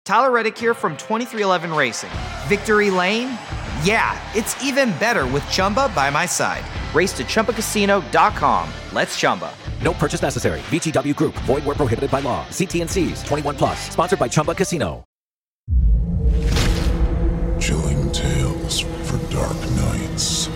Tyler Reddick here from 2311 Racing. Victory Lane? Yeah, it's even better with Chumba by my side. Race to ChumbaCasino.com. Let's Chumba. No purchase necessary. VGW Group. Void where prohibited by law. See T&Cs. 21 plus. Sponsored by Chumba Casino. Chilling tales for dark nights.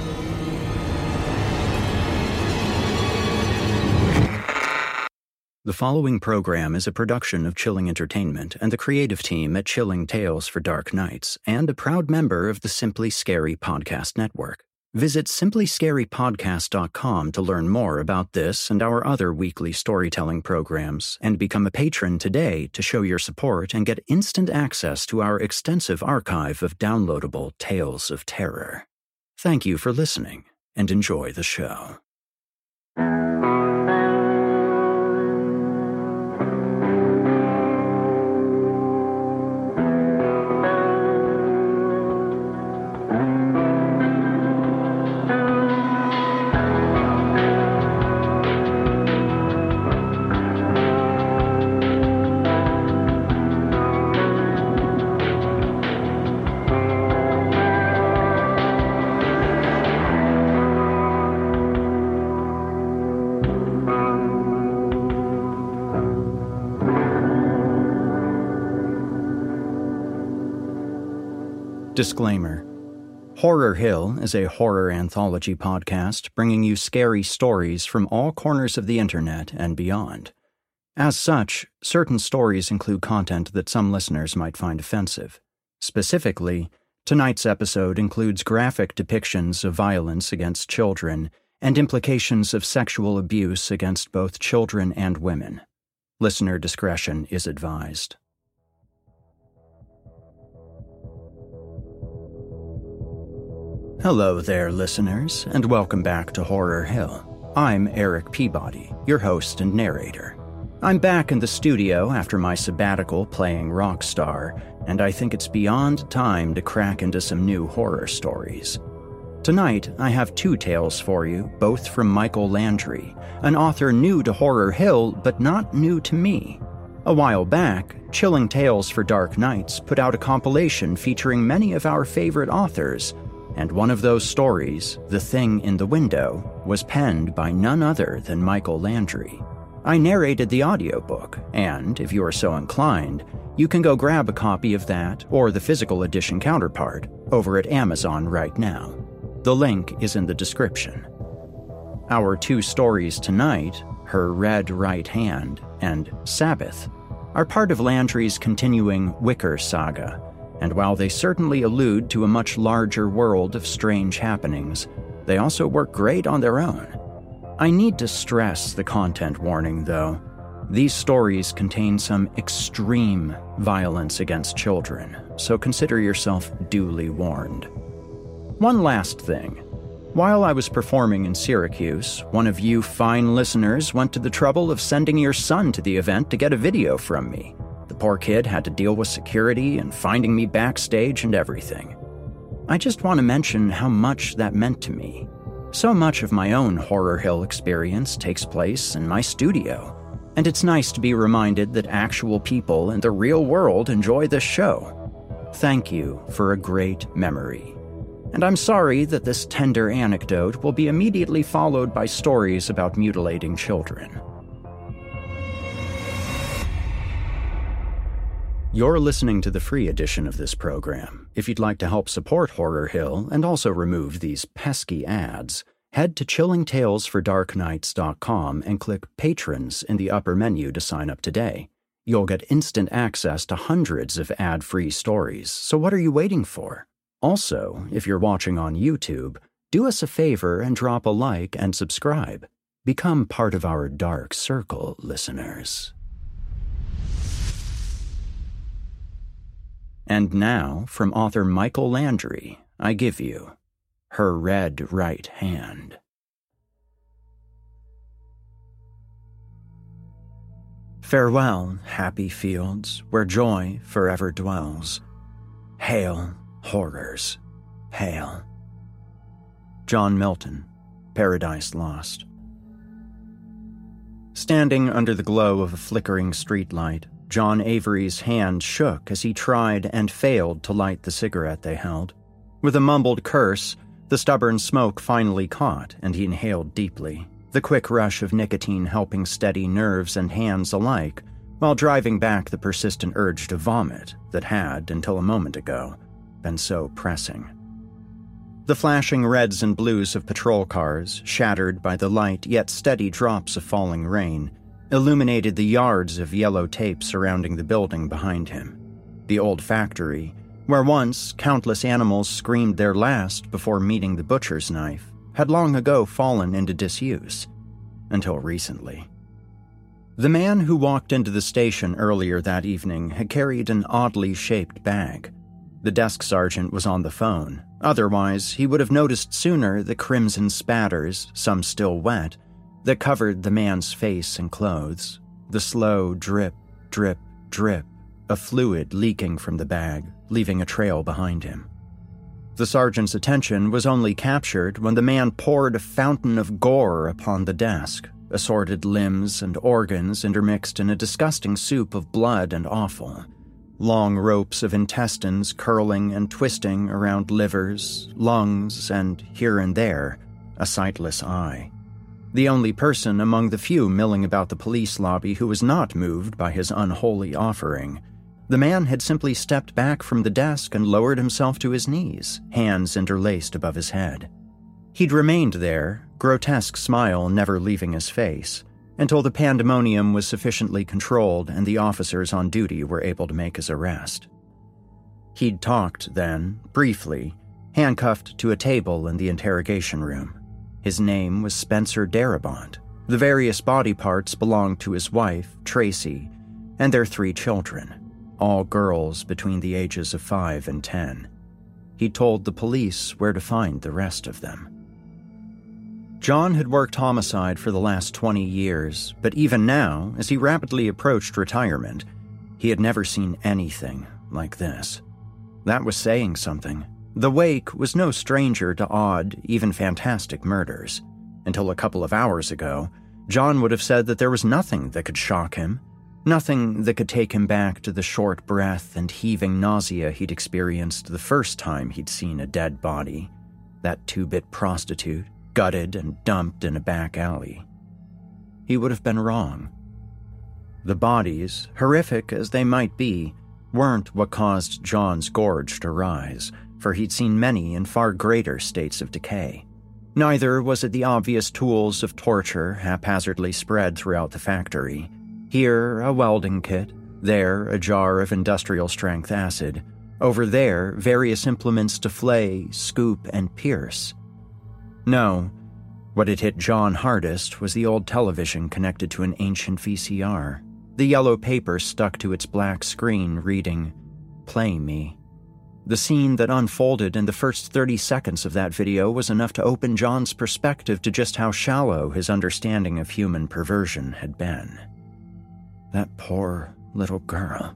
The following program is a production of Chilling Entertainment and the creative team at Chilling Tales for Dark Nights, and a proud member of the Simply Scary Podcast Network. Visit simplyscarypodcast.com to learn more about this and our other weekly storytelling programs, and become a patron today to show your support and get instant access to our extensive archive of downloadable tales of terror. Thank you for listening, and enjoy the show. Disclaimer. Horror Hill is a horror anthology podcast bringing you scary stories from all corners of the internet and beyond. As such, certain stories include content that some listeners might find offensive. Specifically, tonight's episode includes graphic depictions of violence against children and implications of sexual abuse against both children and women. Listener discretion is advised. Hello there, listeners, and welcome back to Horror Hill. I'm Eric Peabody, your host and narrator. I'm back in the studio after my sabbatical playing Rockstar, and I think it's beyond time to crack into some new horror stories. Tonight, I have two tales for you, both from Michael Landry, an author new to Horror Hill, but not new to me. A while back, Chilling Tales for Dark Nights put out a compilation featuring many of our favorite authors, and one of those stories, The Thing in the Window, was penned by none other than Michael Landry. I narrated the audiobook, and if you are so inclined, you can go grab a copy of that or the physical edition counterpart over at Amazon right now. The link is in the description. Our two stories tonight, Her Red Right Hand and Sabbath, are part of Landry's continuing Wicker saga, and while they certainly allude to a much larger world of strange happenings, they also work great on their own. I need to stress the content warning, though. These stories contain some extreme violence against children, so consider yourself duly warned. One last thing. While I was performing in Syracuse, one of you fine listeners went to the trouble of sending your son to the event to get a video from me. The poor kid had to deal with security and finding me backstage and everything. I just want to mention how much that meant to me. So much of my own Horror Hill experience takes place in my studio, and it's nice to be reminded that actual people in the real world enjoy this show. Thank you for a great memory. And I'm sorry that this tender anecdote will be immediately followed by stories about mutilating children. You're listening to the free edition of this program. If you'd like to help support Horror Hill and also remove these pesky ads, head to chillingtalesfordarknights.com and click Patrons in the upper menu to sign up today. You'll get instant access to hundreds of ad-free stories, so what are you waiting for? Also, if you're watching on YouTube, do us a favor and drop a like and subscribe. Become part of our dark circle, listeners. And now, from author Michael Landry, I give you Her Red Right Hand. Farewell, happy fields, where joy forever dwells. Hail, horrors, hail. John Milton, Paradise Lost. Standing under the glow of a flickering streetlight, John Avery's hand shook as he tried and failed to light the cigarette they held. With a mumbled curse, the stubborn smoke finally caught, and he inhaled deeply, the quick rush of nicotine helping steady nerves and hands alike, while driving back the persistent urge to vomit that had, until a moment ago, been so pressing. The flashing reds and blues of patrol cars, shattered by the light yet steady drops of falling rain, illuminated the yards of yellow tape surrounding the building behind him. The old factory, where once countless animals screamed their last before meeting the butcher's knife, had long ago fallen into disuse, until recently. The man who walked into the station earlier that evening had carried an oddly shaped bag. The desk sergeant was on the phone. Otherwise, he would have noticed sooner the crimson spatters, some still wet, that covered the man's face and clothes, the slow drip, drip, drip of fluid leaking from the bag, leaving a trail behind him. The sergeant's attention was only captured when the man poured a fountain of gore upon the desk, assorted limbs and organs intermixed in a disgusting soup of blood and offal. Long ropes of intestines curling and twisting around livers, lungs, and, here and there, a sightless eye. The only person among the few milling about the police lobby who was not moved by his unholy offering. The man had simply stepped back from the desk and lowered himself to his knees, hands interlaced above his head. He'd remained there, grotesque smile never leaving his face, until the pandemonium was sufficiently controlled and the officers on duty were able to make his arrest. He'd talked then, briefly, handcuffed to a table in the interrogation room. His name was Spencer Darabont. The various body parts belonged to his wife, Tracy, and their 3 children, all girls between the ages of 5 and 10. He told the police where to find the rest of them. John had worked homicide for the last 20 years, but even now, as he rapidly approached retirement, he had never seen anything like this. That was saying something. The Wake was no stranger to odd, even fantastic murders. Until a couple of hours ago, John would have said that there was nothing that could shock him, nothing that could take him back to the short breath and heaving nausea he'd experienced the first time he'd seen a dead body, that 2-bit prostitute, gutted and dumped in a back alley. He would have been wrong. The bodies, horrific as they might be, weren't what caused John's gorge to rise, for he'd seen many in far greater states of decay. Neither was it the obvious tools of torture haphazardly spread throughout the factory. Here, a welding kit, there, a jar of industrial-strength acid, over there, various implements to flay, scoop, and pierce. No, what had hit John hardest was the old television connected to an ancient VCR, the yellow paper stuck to its black screen reading, "Play Me." The scene that unfolded in the first 30 seconds of that video was enough to open John's perspective to just how shallow his understanding of human perversion had been. That poor little girl.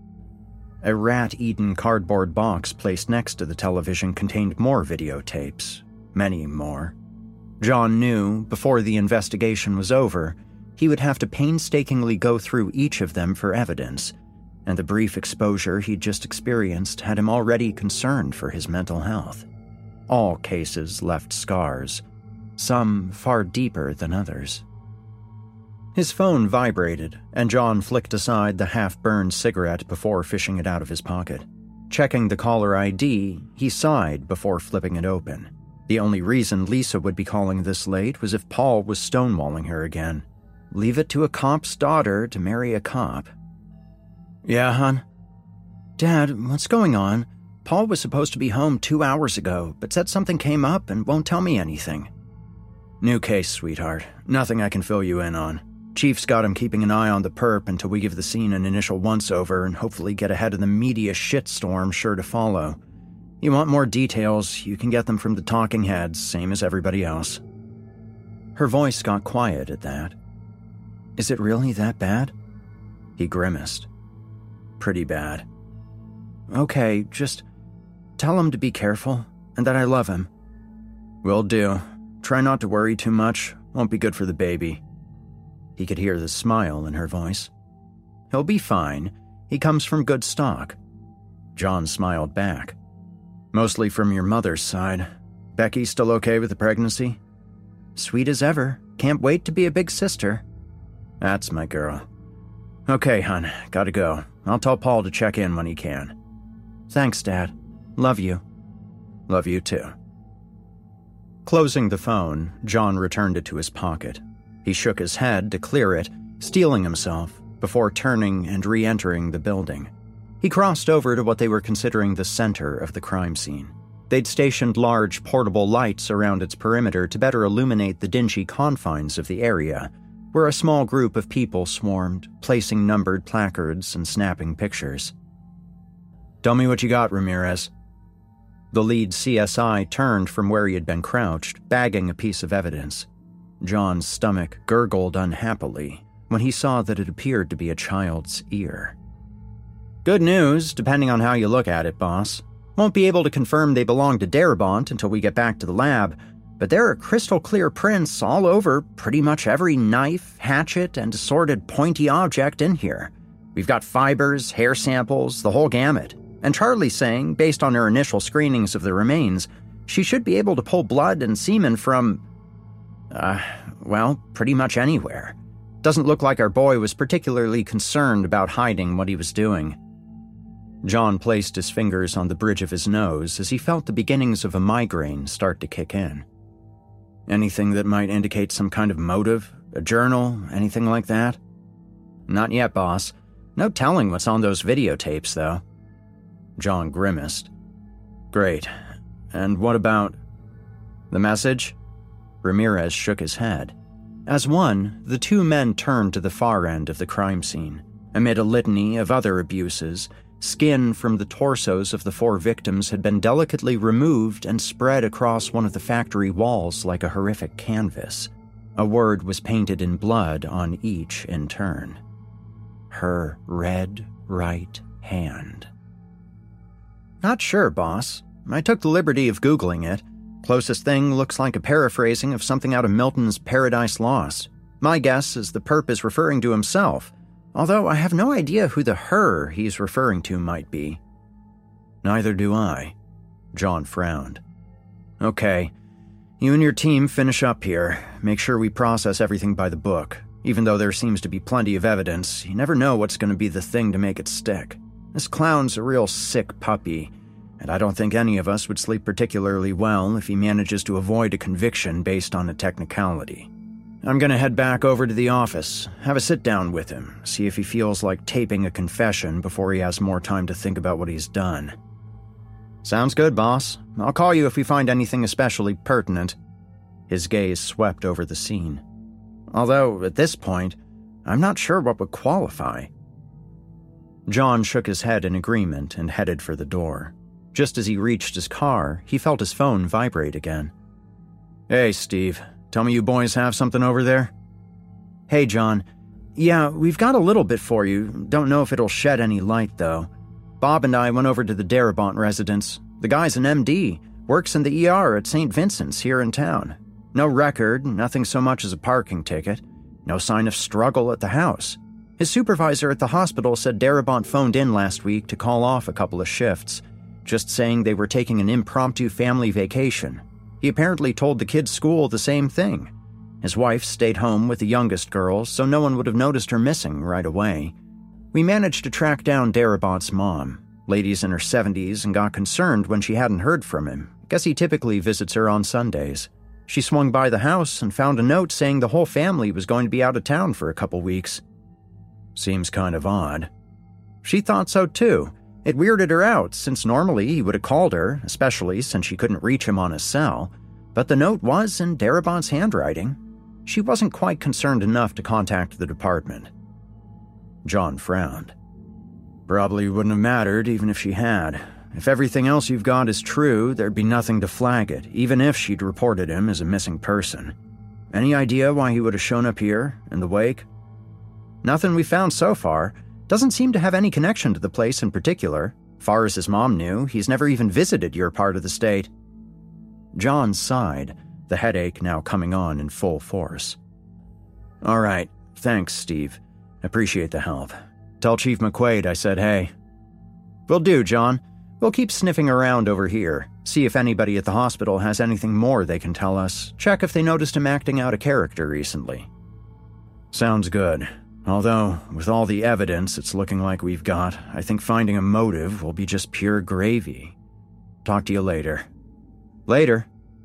A rat-eaten cardboard box placed next to the television contained more videotapes, many more. John knew, before the investigation was over, he would have to painstakingly go through each of them for evidence, and the brief exposure he'd just experienced had him already concerned for his mental health. All cases left scars, some far deeper than others. His phone vibrated, and John flicked aside the half-burned cigarette before fishing it out of his pocket. Checking the caller ID, he sighed before flipping it open. The only reason Lisa would be calling this late was if Paul was stonewalling her again. Leave it to a cop's daughter to marry a cop. "Yeah, hon?" "Dad, what's going on? Paul was supposed to be home 2 hours ago, but said something came up and won't tell me anything." "New case, sweetheart. Nothing I can fill you in on. Chief's got him keeping an eye on the perp until we give the scene an initial once-over and hopefully get ahead of the media shitstorm sure to follow. You want more details, you can get them from the talking heads, same as everybody else." Her voice got quiet at that. "Is it really that bad?" He grimaced. "Pretty bad." "Okay, just tell him to be careful, and that I love him." "Will do. Try not to worry too much. Won't be good for the baby." He could hear the smile in her voice. He'll be fine. He comes from good stock." John smiled back. "Mostly from your mother's side. Becky still okay with the pregnancy?" "Sweet as ever. Can't wait to be a big sister." "That's my girl." "Okay, hon. Gotta go. I'll tell Paul to check in when he can." "Thanks, Dad. Love you." "Love you too." Closing the phone, John returned it to his pocket. He shook his head to clear it, steeling himself, before turning and re-entering the building. He crossed over to what they were considering the center of the crime scene. They'd stationed large portable lights around its perimeter to better illuminate the dingy confines of the area, where a small group of people swarmed, placing numbered placards and snapping pictures. "Tell me what you got, Ramirez." The lead CSI turned from where he had been crouched, bagging a piece of evidence. John's stomach gurgled unhappily when he saw that it appeared to be a child's ear. "Good news, depending on how you look at it, boss. Won't be able to confirm they belong to Darabont until we get back to the lab, but there are crystal clear prints all over pretty much every knife, hatchet, and assorted pointy object in here. We've got fibers, hair samples, the whole gamut. And Charlie's saying, based on her initial screenings of the remains, she should be able to pull blood and semen from, pretty much anywhere. Doesn't look like our boy was particularly concerned about hiding what he was doing." John placed his fingers on the bridge of his nose as he felt the beginnings of a migraine start to kick in. "Anything that might indicate some kind of motive? A journal? Anything like that?" "Not yet, boss. No telling what's on those videotapes, though." John grimaced. "Great. And what about the message?" Ramirez shook his head. As one, the two men turned to the far end of the crime scene. Amid a litany of other abuses, skin from the torsos of the 4 victims had been delicately removed and spread across one of the factory walls like a horrific canvas. A word was painted in blood on each in turn. "Her red right hand." "Not sure, boss. I took the liberty of Googling it. Closest thing looks like a paraphrasing of something out of Milton's Paradise Lost. My guess is the perp is referring to himself, although I have no idea who the her he's referring to might be." "Neither do I." John frowned. "Okay, you and your team finish up here. Make sure we process everything by the book. Even though there seems to be plenty of evidence, you never know what's going to be the thing to make it stick. This clown's a real sick puppy, and I don't think any of us would sleep particularly well if he manages to avoid a conviction based on a technicality. I'm going to head back over to the office, have a sit-down with him, see if he feels like taping a confession before he has more time to think about what he's done." "Sounds good, boss. I'll call you if we find anything especially pertinent." His gaze swept over the scene. "Although, at this point, I'm not sure what would qualify." John shook his head in agreement and headed for the door. Just as he reached his car, he felt his phone vibrate again. "Hey, Steve. Tell me you boys have something over there?" "Hey, John. Yeah, we've got a little bit for you. Don't know if it'll shed any light, though. Bob and I went over to the Darabont residence. The guy's an MD, works in the ER at St. Vincent's here in town. No record, nothing so much as a parking ticket. No sign of struggle at the house. His supervisor at the hospital said Darabont phoned in last week to call off a couple of shifts, just saying they were taking an impromptu family vacation. He apparently told the kids' school the same thing. His wife stayed home with the youngest girl, so no one would have noticed her missing right away. We managed to track down Darabont's mom. Lady's in her 70s and got concerned when she hadn't heard from him. Guess he typically visits her on Sundays. She swung by the house and found a note saying the whole family was going to be out of town for a couple weeks. Seems kind of odd. She thought so too. It weirded her out, since normally he would have called her, especially since she couldn't reach him on his cell. But the note was in Darabont's handwriting. She wasn't quite concerned enough to contact the department. John frowned. Probably wouldn't have mattered even if she had. If everything else you've got is true, there'd be nothing to flag it, even if she'd reported him as a missing person. Any idea why he would have shown up here, in the wake? Nothing we found so far. Doesn't seem to have any connection to the place in particular. Far as his mom knew, he's never even visited your part of the state. John sighed, the headache now coming on in full force. All right, thanks, Steve. Appreciate the help. Tell Chief McQuaid I said hey. Will do, John. We'll keep sniffing around over here, see if anybody at the hospital has anything more they can tell us, check if they noticed him acting out a character recently. Sounds good. Although, with all the evidence it's looking like we've got, I think finding a motive will be just pure gravy. Talk to you later. Later.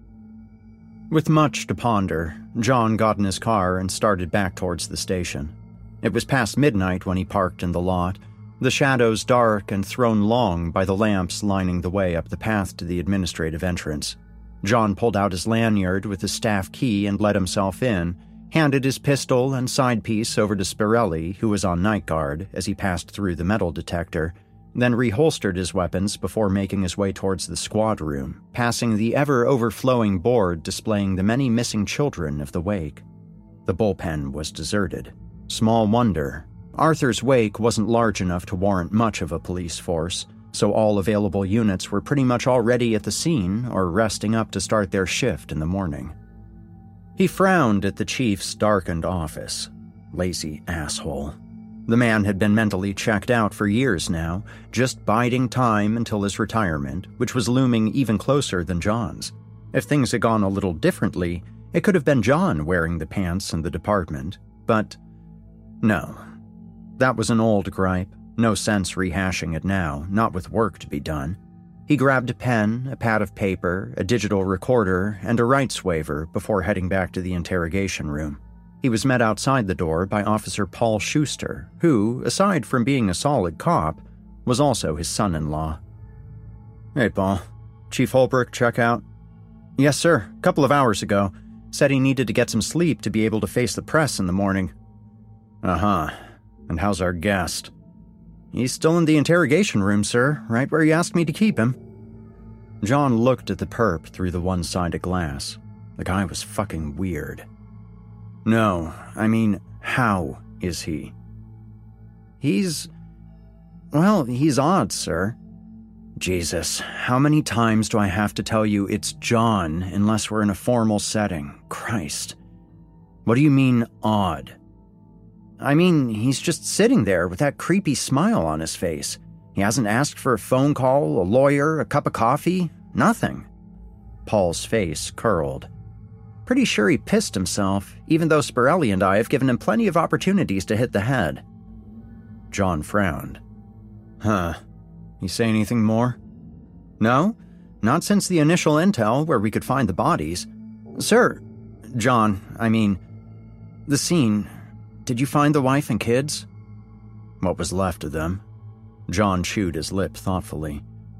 With much to ponder, John got in his car and started back towards the station. It was past midnight when he parked in the lot, the shadows dark and thrown long by the lamps lining the way up the path to the administrative entrance. John pulled out his lanyard with his staff key and let himself in, handed his pistol and side piece over to Spirelli, who was on night guard, as he passed through the metal detector, then reholstered his weapons before making his way towards the squad room, passing the ever-overflowing board displaying the many missing children of the wake. The bullpen was deserted. Small wonder. Arthur's wake wasn't large enough to warrant much of a police force, so all available units were pretty much already at the scene or resting up to start their shift in the morning. He frowned at the chief's darkened office. Lazy asshole. The man had been mentally checked out for years now, just biding time until his retirement, which was looming even closer than John's. If things had gone a little differently, it could have been John wearing the pants in the department, but no. That was an old gripe. No sense rehashing it now, not with work to be done. He grabbed a pen, a pad of paper, a digital recorder, and a rights waiver before heading back to the interrogation room. He was met outside the door by Officer Paul Schuster, who, aside from being a solid cop, was also his son-in-law. Hey, Paul. Chief Holbrook check out? Yes, sir. A couple of hours ago. Said he needed to get some sleep to be able to face the press in the morning. Uh-huh. And how's our guest? He's still in the interrogation room, sir, right where you asked me to keep him. John looked at the perp through the one-sided glass. The guy was fucking weird. No, I mean, how is he? He's odd, sir. Jesus, how many times do I have to tell you it's John unless we're in a formal setting? Christ. What do you mean, odd? I mean, he's just sitting there with that creepy smile on his face. He hasn't asked for a phone call, a lawyer, a cup of coffee, nothing. Paul's face curled. Pretty sure he pissed himself, even though Spirelli and I have given him plenty of opportunities to hit the head. John frowned. Huh. You say anything more? No, not since the initial intel where we could find the bodies. Sir, John, the scene... Did you find the wife and kids? What was left of them? John chewed his lip thoughtfully.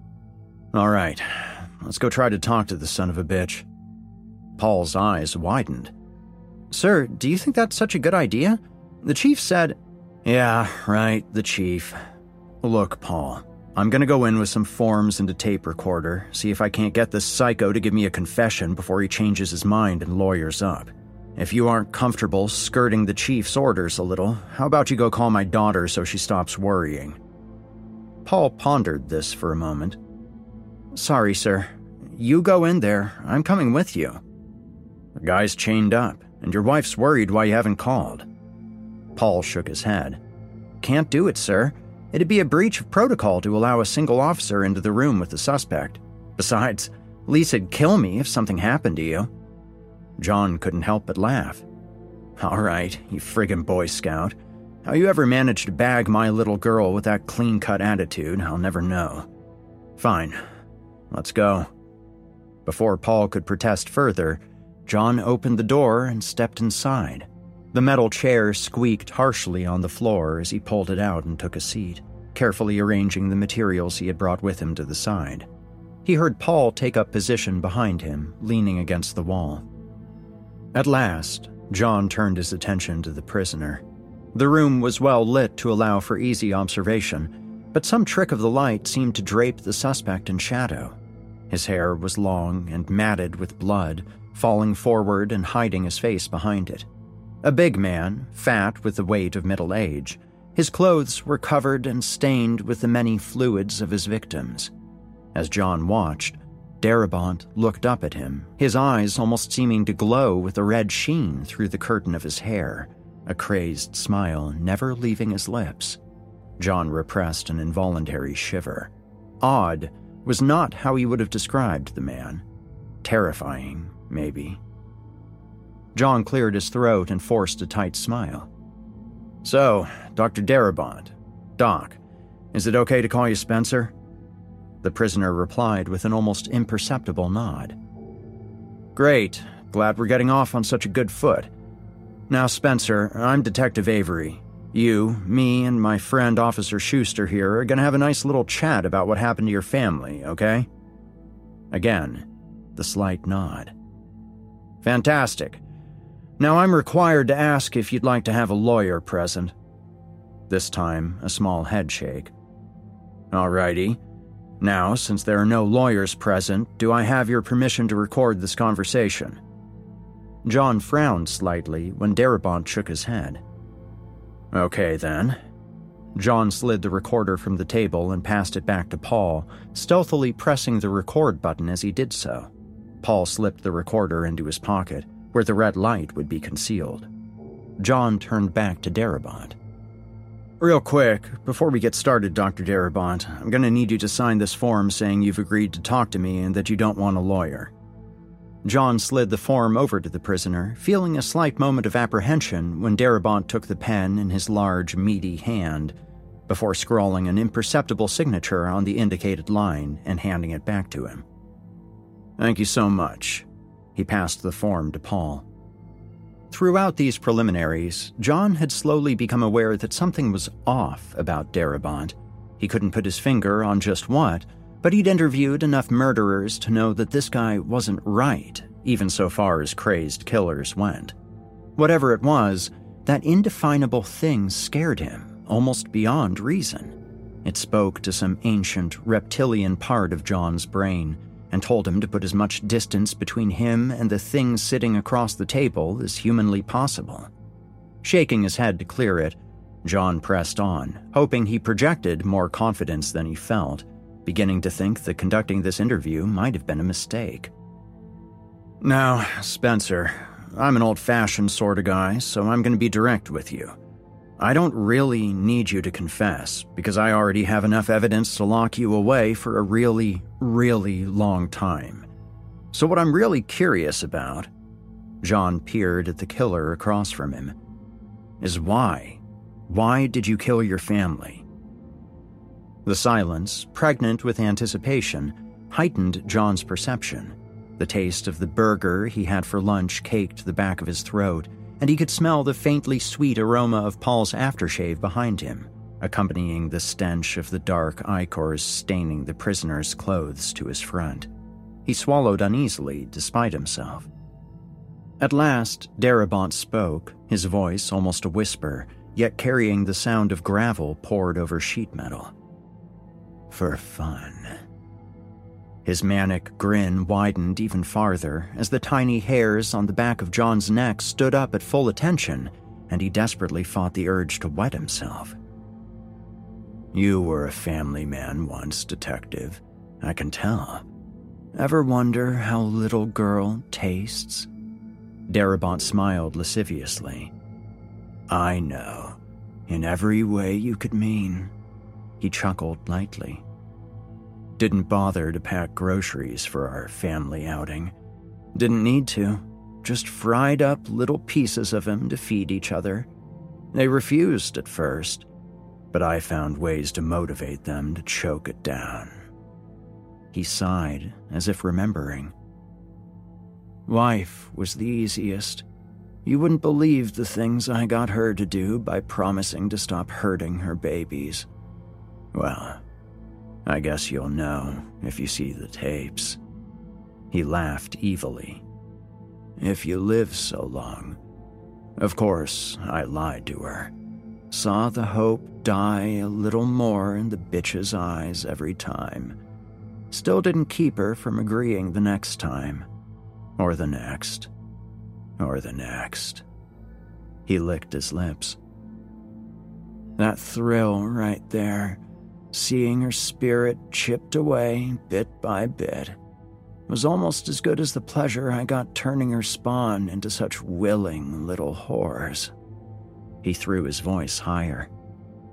All right, let's go try to talk to the son of a bitch. Paul's eyes widened. Sir, do you think that's such a good idea? The chief said... Yeah, right, the chief. Look, Paul, I'm gonna go in with some forms and a tape recorder, see if I can't get this psycho to give me a confession before he changes his mind and lawyers up. If you aren't comfortable skirting the chief's orders a little, how about you go call my daughter so she stops worrying? Paul pondered this for a moment. Sorry, sir. You go in there. I'm coming with you. The guy's chained up, and your wife's worried why you haven't called. Paul shook his head. Can't do it, sir. It'd be a breach of protocol to allow a single officer into the room with the suspect. Besides, Lisa'd kill me if something happened to you. John couldn't help but laugh. All right, you friggin' Boy Scout. How you ever managed to bag my little girl with that clean-cut attitude, I'll never know. Fine. Let's go. Before Paul could protest further, John opened the door and stepped inside. The metal chair squeaked harshly on the floor as he pulled it out and took a seat, carefully arranging the materials he had brought with him to the side. He heard Paul take up position behind him, leaning against the wall. At last, John turned his attention to the prisoner. The room was well lit to allow for easy observation, but some trick of the light seemed to drape the suspect in shadow. His hair was long and matted with blood, falling forward and hiding his face behind it. A big man, fat with the weight of middle age, his clothes were covered and stained with the many fluids of his victims. As John watched, Darabont looked up at him, his eyes almost seeming to glow with a red sheen through the curtain of his hair, a crazed smile never leaving his lips. John repressed an involuntary shiver. Odd was not how he would have described the man. Terrifying, maybe. John cleared his throat and forced a tight smile. "So, Dr. Darabont, Doc, is it okay to call you Spencer?" The prisoner replied with an almost imperceptible nod. "Great. Glad we're getting off on such a good foot. Now, Spencer, I'm Detective Avery. You, me, and my friend Officer Schuster here are going to have a nice little chat about what happened to your family, okay?" Again, the slight nod. "Fantastic. Now I'm required to ask if you'd like to have a lawyer present." This time, a small headshake. "Alrighty. Now, since there are no lawyers present, do I have your permission to record this conversation?" John frowned slightly when Darabont shook his head. "Okay, then." John slid the recorder from the table and passed it back to Paul, stealthily pressing the record button as he did so. Paul slipped the recorder into his pocket, where the red light would be concealed. John turned back to Darabont. "Real quick, before we get started, Dr. Darabont, I'm going to need you to sign this form saying you've agreed to talk to me and that you don't want a lawyer." John slid the form over to the prisoner, feeling a slight moment of apprehension when Darabont took the pen in his large, meaty hand, before scrawling an imperceptible signature on the indicated line and handing it back to him. "Thank you so much." He passed the form to Paul. Throughout these preliminaries, John had slowly become aware that something was off about Darabont. He couldn't put his finger on just what, but he'd interviewed enough murderers to know that this guy wasn't right, even so far as crazed killers went. Whatever it was, that indefinable thing scared him, almost beyond reason. It spoke to some ancient, reptilian part of John's brain, and told him to put as much distance between him and the thing sitting across the table as humanly possible. Shaking his head to clear it, John pressed on, hoping he projected more confidence than he felt, beginning to think that conducting this interview might have been a mistake. "Now, Spencer, I'm an old-fashioned sort of guy, so I'm going to be direct with you. I don't really need you to confess, because I already have enough evidence to lock you away for a really, really long time. So what I'm really curious about," John peered at the killer across from him, "is why. Why did you kill your family?" The silence, pregnant with anticipation, heightened John's perception. The taste of the burger he had for lunch caked the back of his throat, and he could smell the faintly sweet aroma of Paul's aftershave behind him, accompanying the stench of the dark ichors staining the prisoner's clothes to his front. He swallowed uneasily, despite himself. At last, Darabont spoke, his voice almost a whisper, yet carrying the sound of gravel poured over sheet metal. "For fun." His manic grin widened even farther as the tiny hairs on the back of John's neck stood up at full attention, and he desperately fought the urge to wet himself. "You were a family man once, Detective. I can tell. Ever wonder how little girl tastes?" Darabont smiled lasciviously. "I know. In every way you could mean." He chuckled lightly. "Didn't bother to pack groceries for our family outing. Didn't need to. Just fried up little pieces of him to feed each other. They refused at first, but I found ways to motivate them to choke it down." He sighed, as if remembering. "Wife was the easiest. You wouldn't believe the things I got her to do by promising to stop hurting her babies. Well, I guess you'll know if you see the tapes." He laughed evilly. "If you live so long." Of course, I lied to her. Saw the hope die a little more in the bitch's eyes every time. Still didn't keep her from agreeing the next time. Or the next. Or the next. He licked his lips. That thrill right there, seeing her spirit chipped away bit by bit, was almost as good as the pleasure I got turning her spawn into such willing little whores. He threw his voice higher.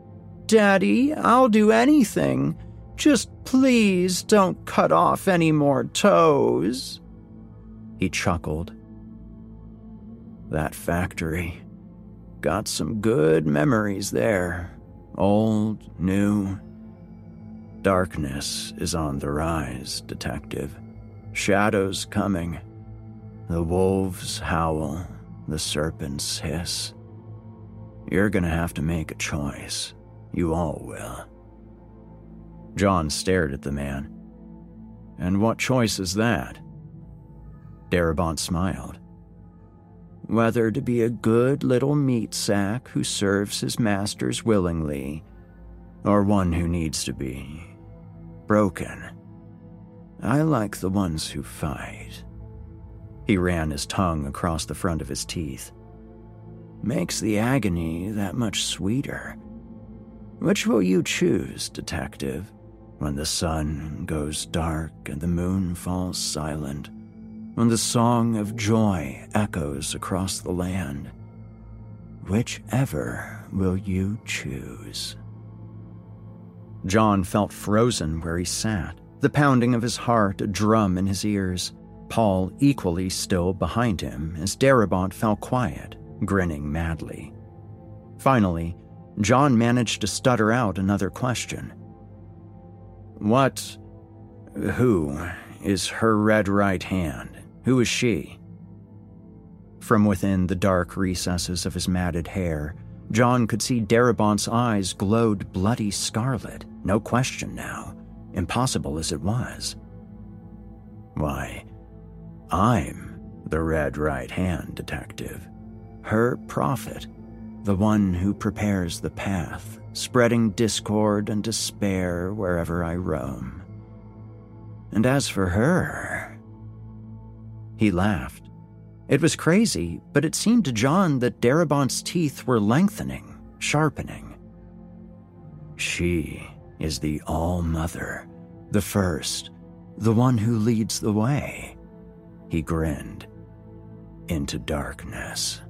Daddy, I'll do anything. Just please don't cut off any more toes." He chuckled. That factory. Got some good memories there. Old, new. Darkness is on the rise, Detective. Shadows coming. The wolves howl, the serpents hiss. You're gonna have to make a choice. You all will. John stared at the man. And what choice is that? Darabont smiled. Whether to be a good little meat sack who serves his masters willingly, or one who needs to be broken. I like the ones who fight. He ran his tongue across the front of his teeth. Makes the agony that much sweeter. Which will you choose, Detective, when the sun goes dark and the moon falls silent? When the song of joy echoes across the land, whichever will you choose? John felt frozen where he sat, the pounding of his heart a drum in his ears, Paul equally still behind him as Darabont fell quiet, grinning madly. Finally, John managed to stutter out another question. Who is her red right hand? Who is she? From within the dark recesses of his matted hair, John could see Darabont's eyes glowed bloody scarlet, no question now, impossible as it was. Why, I'm the red right hand, Detective. Her prophet, the one who prepares the path, spreading discord and despair wherever I roam. And as for her... He laughed. It was crazy, but it seemed to John that Darabont's teeth were lengthening, sharpening. She is the All-Mother, the first, the one who leads the way. He grinned. Into darkness.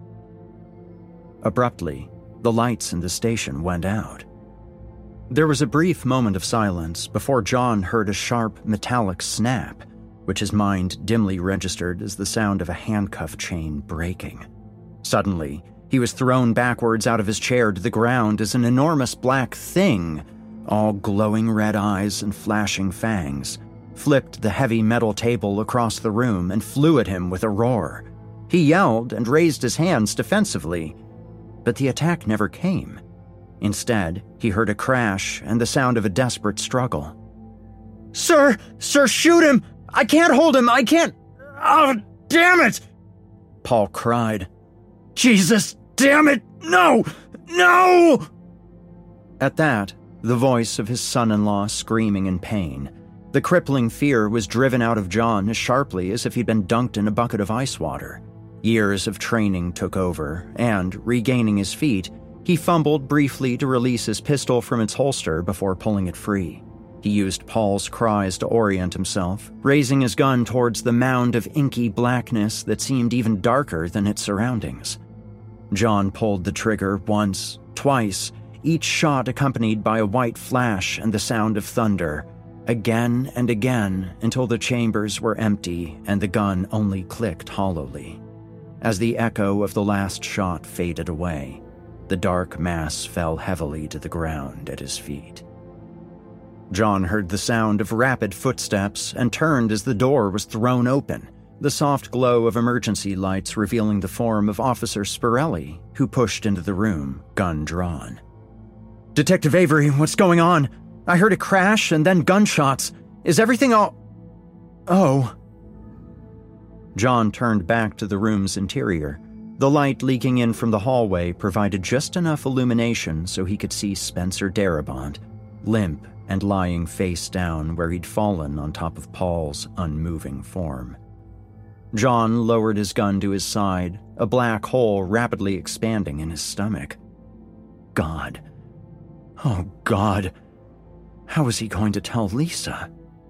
Abruptly, the lights in the station went out. There was a brief moment of silence before John heard a sharp, metallic snap, which his mind dimly registered as the sound of a handcuff chain breaking. Suddenly, he was thrown backwards out of his chair to the ground as an enormous black thing, all glowing red eyes and flashing fangs, flipped the heavy metal table across the room and flew at him with a roar. He yelled and raised his hands defensively, but the attack never came. Instead, he heard a crash and the sound of a desperate struggle. Sir, shoot him! I can't hold him, I can't... Oh, damn it! Paul cried. Jesus, damn it, no! No! At that, the voice of his son-in-law screaming in pain. The crippling fear was driven out of John as sharply as if he'd been dunked in a bucket of ice water. Years of training took over, and, regaining his feet, he fumbled briefly to release his pistol from its holster before pulling it free. He used Paul's cries to orient himself, raising his gun towards the mound of inky blackness that seemed even darker than its surroundings. John pulled the trigger once, twice, each shot accompanied by a white flash and the sound of thunder, again and again until the chambers were empty and the gun only clicked hollowly. As the echo of the last shot faded away, the dark mass fell heavily to the ground at his feet. John heard the sound of rapid footsteps and turned as the door was thrown open, the soft glow of emergency lights revealing the form of Officer Spirelli, who pushed into the room, gun drawn. Detective Avery, what's going on? I heard a crash and then gunshots. Is everything all... Oh. John turned back to the room's interior. The light leaking in from the hallway provided just enough illumination so he could see Spencer Darabont, limp and lying face down where he'd fallen on top of Paul's unmoving form. John lowered his gun to his side, a black hole rapidly expanding in his stomach. God. Oh, God. How was he going to tell Lisa?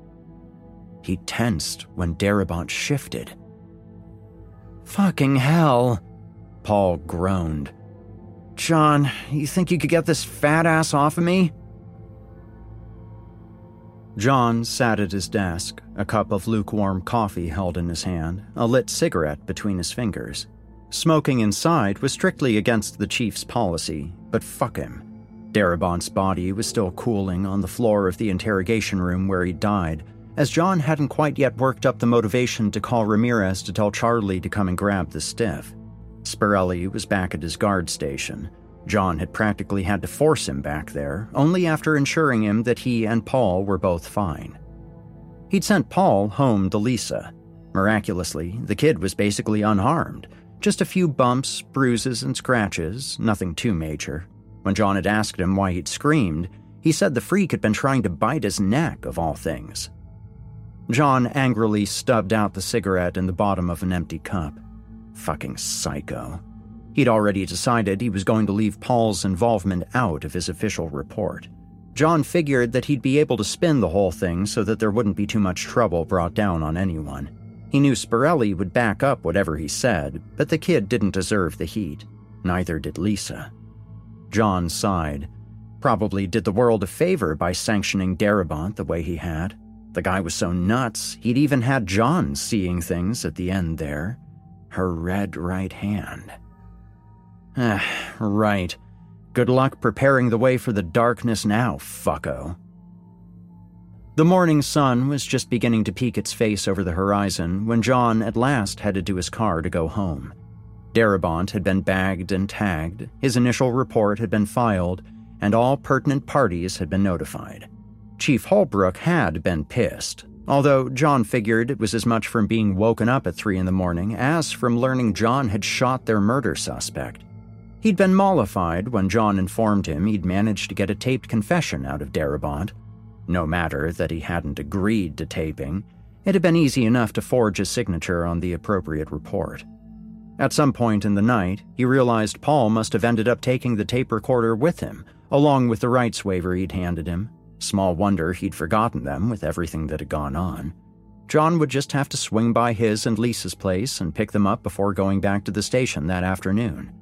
He tensed when Darabont shifted. Fucking hell, Paul groaned. John, you think you could get this fat ass off of me? John sat at his desk, a cup of lukewarm coffee held in his hand, a lit cigarette between his fingers. Smoking inside was strictly against the chief's policy, but fuck him. Darabont's body was still cooling on the floor of the interrogation room where he died, as John hadn't quite yet worked up the motivation to call Ramirez to tell Charlie to come and grab the stiff. Spirelli was back at his guard station. John had practically had to force him back there, only after ensuring him that he and Paul were both fine. He'd sent Paul home to Lisa. Miraculously, the kid was basically unharmed. Just a few bumps, bruises, and scratches, nothing too major. When John had asked him why he'd screamed, he said the freak had been trying to bite his neck, of all things. John angrily stubbed out the cigarette in the bottom of an empty cup. Fucking psycho. He'd already decided he was going to leave Paul's involvement out of his official report. John figured that he'd be able to spin the whole thing so that there wouldn't be too much trouble brought down on anyone. He knew Spirelli would back up whatever he said, but the kid didn't deserve the heat. Neither did Lisa. John sighed. Probably did the world a favor by sanctioning Darabont the way he had. The guy was so nuts, he'd even had John seeing things at the end there. Her red right hand. Right. Good luck preparing the way for the darkness now, fucko. The morning sun was just beginning to peek its face over the horizon when John at last headed to his car to go home. Darabont had been bagged and tagged, his initial report had been filed, and all pertinent parties had been notified. Chief Holbrook had been pissed, although John figured it was as much from being woken up at 3 a.m. as from learning John had shot their murder suspect. He'd been mollified when John informed him he'd managed to get a taped confession out of Darabont. No matter that he hadn't agreed to taping, it had been easy enough to forge a signature on the appropriate report. At some point in the night, he realized Paul must have ended up taking the tape recorder with him, along with the rights waiver he'd handed him. Small wonder he'd forgotten them with everything that had gone on. John would just have to swing by his and Lisa's place and pick them up before going back to the station that afternoon.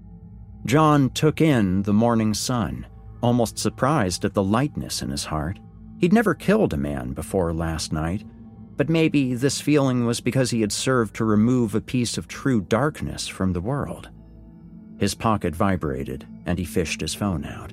John took in the morning sun, almost surprised at the lightness in his heart. He'd never killed a man before last night, but maybe this feeling was because he had served to remove a piece of true darkness from the world. His pocket vibrated, and he fished his phone out.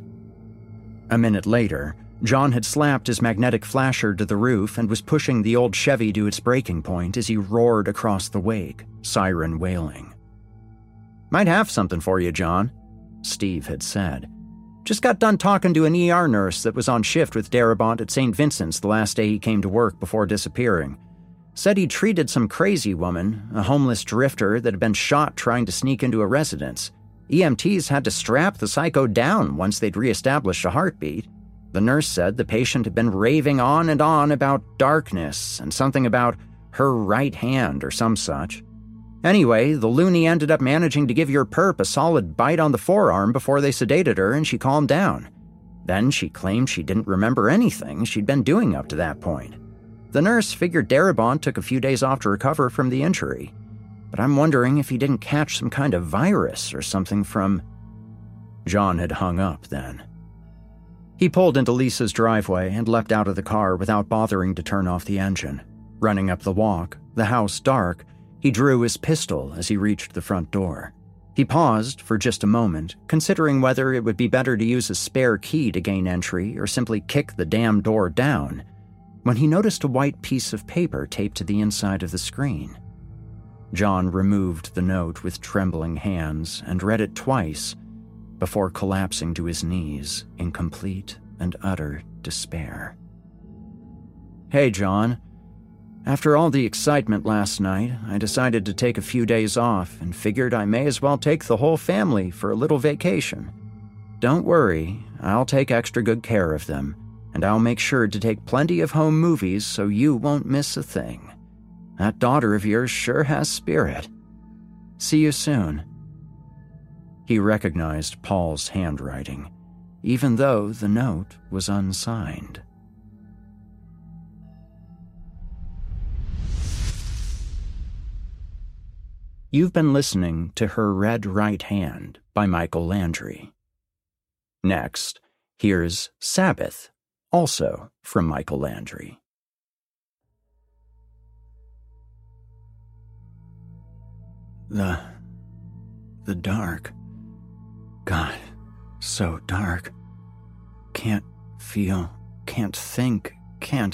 A minute later, John had slapped his magnetic flasher to the roof and was pushing the old Chevy to its breaking point as he roared across the wake, siren wailing. "Might have something for you, John," Steve had said. "Just got done talking to an ER nurse that was on shift with Darabont at St. Vincent's the last day he came to work before disappearing. Said he'd treated some crazy woman, a homeless drifter that had been shot trying to sneak into a residence. EMTs had to strap the psycho down once they'd reestablished a heartbeat. The nurse said the patient had been raving on and on about darkness and something about her right hand or some such. Anyway, the loony ended up managing to give your perp a solid bite on the forearm before they sedated her and she calmed down. Then she claimed she didn't remember anything she'd been doing up to that point. The nurse figured Darabont took a few days off to recover from the injury. But I'm wondering if he didn't catch some kind of virus or something from..." John had hung up then. He pulled into Lisa's driveway and leapt out of the car without bothering to turn off the engine. Running up the walk, the house dark, he drew his pistol as he reached the front door. He paused for just a moment, considering whether it would be better to use a spare key to gain entry or simply kick the damn door down, when he noticed a white piece of paper taped to the inside of the screen. John removed the note with trembling hands and read it twice before collapsing to his knees in complete and utter despair. "Hey, John. After all the excitement last night, I decided to take a few days off and figured I may as well take the whole family for a little vacation. Don't worry, I'll take extra good care of them, and I'll make sure to take plenty of home movies so you won't miss a thing. That daughter of yours sure has spirit. See you soon." He recognized Paul's handwriting, even though the note was unsigned. You've been listening to Her Red Right Hand by Michael Landry. Next, here's Sabbath, also from Michael Landry. The dark. God, so dark. Can't feel, can't think, can't.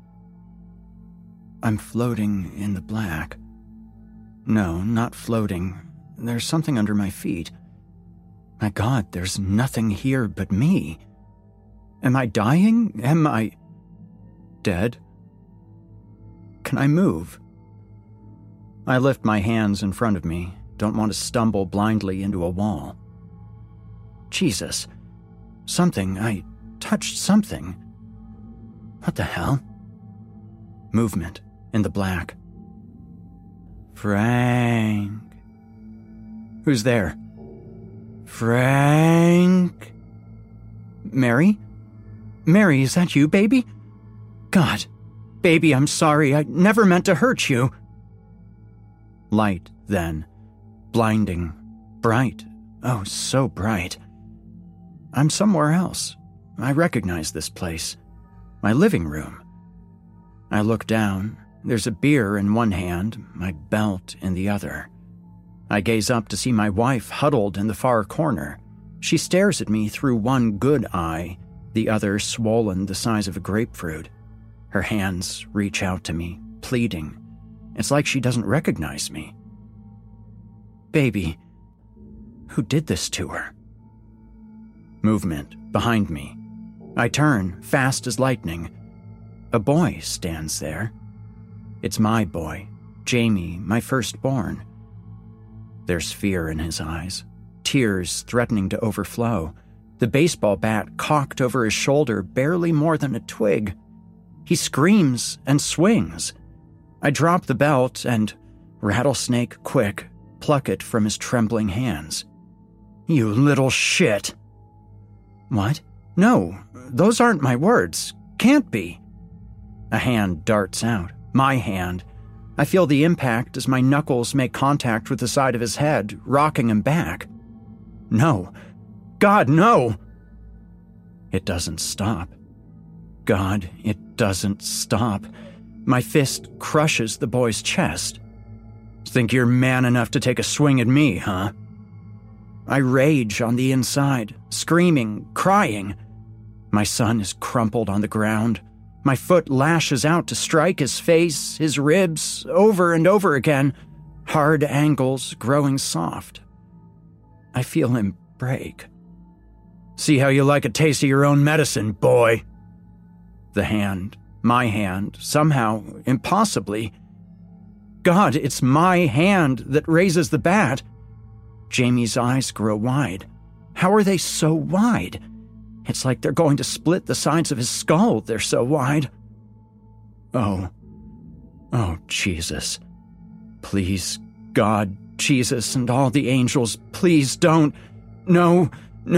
I'm floating in the black. No, not floating. There's something under my feet. My God, there's nothing here but me. Am I dying? Am I dead? Can I move? I lift my hands in front of me, don't want to stumble blindly into a wall. Jesus. I touched something. What the hell? Movement in the black. Frank. Who's there? Frank? Mary? Mary, is that you, baby? God. Baby, I'm sorry. I never meant to hurt you. Light, then. Blinding. Bright. Oh, so bright. I'm somewhere else. I recognize this place. My living room. I look down. There's a beer in one hand, my belt in the other. I gaze up to see my wife huddled in the far corner. She stares at me through one good eye, the other swollen the size of a grapefruit. Her hands reach out to me, pleading. It's like she doesn't recognize me. Baby, who did this to her? Movement behind me. I turn, fast as lightning. A boy stands there. It's my boy, Jamie, my firstborn. There's fear in his eyes, tears threatening to overflow, the baseball bat cocked over his shoulder barely more than a twig. He screams and swings. I drop the belt and, rattlesnake quick, pluck it from his trembling hands. You little shit. What? No, those aren't my words. Can't be. A hand darts out. My hand. I feel the impact as my knuckles make contact with the side of his head, rocking him back. No. God, no! It doesn't stop. God, it doesn't stop. My fist crushes the boy's chest. Think you're man enough to take a swing at me, huh? I rage on the inside, screaming, crying. My son is crumpled on the ground. My foot lashes out to strike his face, his ribs, over and over again, hard angles growing soft. I feel him break. See how you like a taste of your own medicine, boy. The hand, my hand, somehow, impossibly. God, it's my hand that raises the bat. Jamie's eyes grow wide. How are they so wide? It's like they're going to split the sides of his skull, they're so wide. Oh, Jesus. Please, God, Jesus, and all the angels, please don't. No.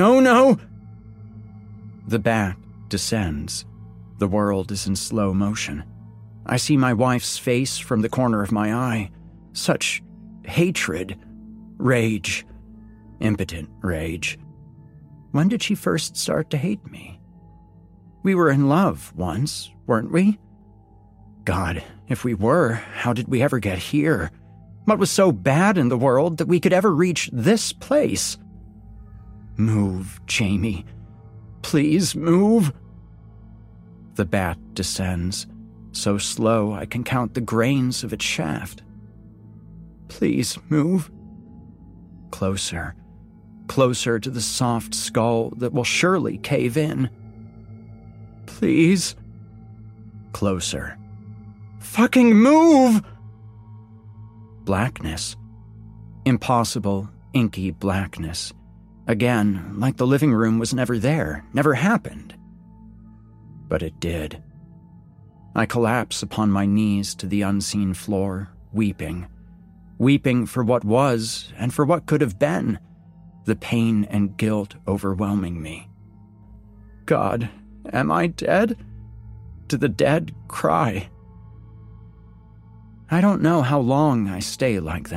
The bat descends. The world is in slow motion. I see my wife's face from the corner of my eye. Such hatred, rage, impotent rage. When did she first start to hate me? We were in love once, weren't we? God, if we were, how did we ever get here? What was so bad in the world that we could ever reach this place? Move, Jamie. Please move. The bat descends, so slow I can count the grains of its shaft. Please move. Closer. Closer to the soft skull that will surely cave in. Please. Closer. Fucking move! Blackness. Impossible, inky blackness. Again, like the living room was never there, never happened. But it did. I collapse upon my knees to the unseen floor, weeping. Weeping for what was and for what could have been. The pain and guilt overwhelming me. God, am I dead? Do the dead cry? I don't know how long I stay like that,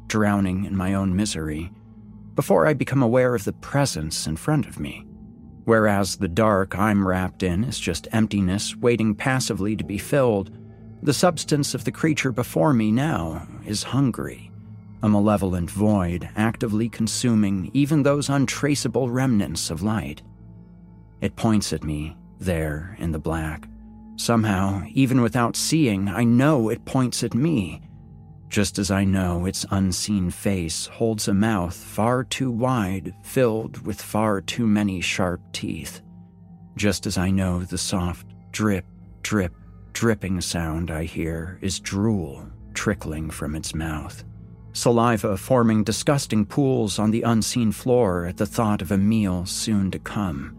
drowning in my own misery, before I become aware of the presence in front of me. Whereas the dark I'm wrapped in is just emptiness waiting passively to be filled, the substance of the creature before me now is hungry, a malevolent void actively consuming even those untraceable remnants of light. It points at me, there in the black. Somehow, even without seeing, I know it points at me, just as I know its unseen face holds a mouth far too wide, filled with far too many sharp teeth. Just as I know the soft drip, drip, dripping sound I hear is drool trickling from its mouth, saliva forming disgusting pools on the unseen floor at the thought of a meal soon to come.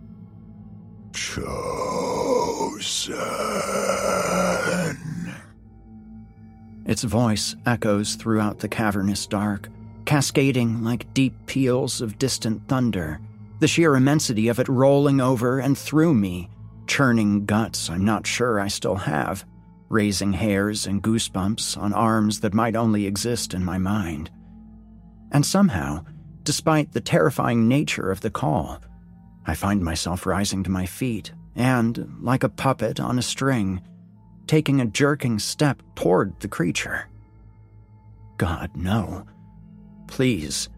Chosen. Its voice echoes throughout the cavernous dark, cascading like deep peals of distant thunder, the sheer immensity of it rolling over and through me, churning guts I'm not sure I still have, raising hairs and goosebumps on arms that might only exist in my mind. And somehow, despite the terrifying nature of the call, I find myself rising to my feet and, like a puppet on a string, taking a jerking step toward the creature. God, no. Please.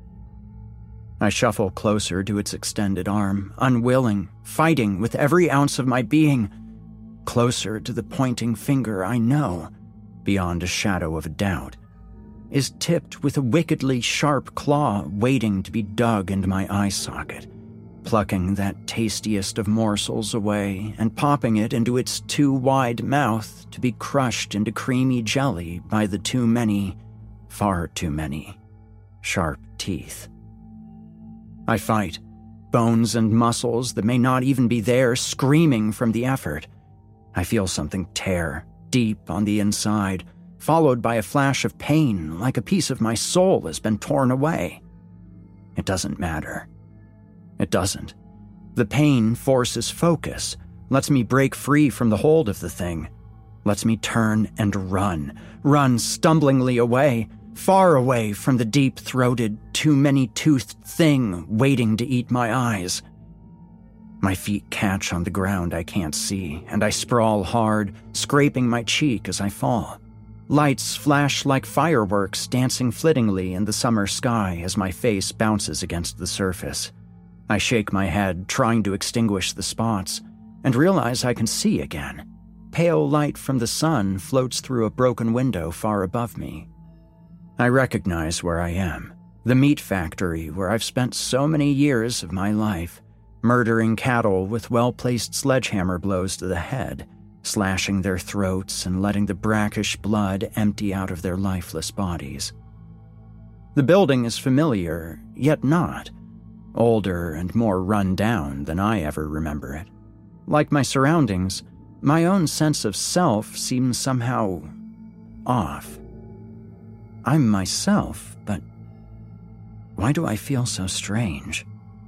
I shuffle closer to its extended arm, unwilling, fighting with every ounce of my being, closer to the pointing finger I know, beyond a shadow of a doubt, is tipped with a wickedly sharp claw waiting to be dug into my eye socket, plucking that tastiest of morsels away and popping it into its too wide mouth to be crushed into creamy jelly by the too many, far too many, sharp teeth. I fight, bones and muscles that may not even be there screaming from the effort. I feel something tear deep on the inside, followed by a flash of pain like a piece of my soul has been torn away. It doesn't matter. It doesn't. The pain forces focus, lets me break free from the hold of the thing, lets me turn and run stumblingly away, far away from the deep-throated, too-many-toothed thing waiting to eat my eyes. My feet catch on the ground I can't see, and I sprawl hard, scraping my cheek as I fall. Lights flash like fireworks dancing flittingly in the summer sky as my face bounces against the surface. I shake my head, trying to extinguish the spots, and realize I can see again. Pale light from the sun floats through a broken window far above me. I recognize where I am, the meat factory where I've spent so many years of my life, murdering cattle with well-placed sledgehammer blows to the head, slashing their throats and letting the brackish blood empty out of their lifeless bodies. The building is familiar, yet not. Older and more run down than I ever remember it. Like my surroundings, my own sense of self seems somehow off. I'm myself, but why do I feel so strange?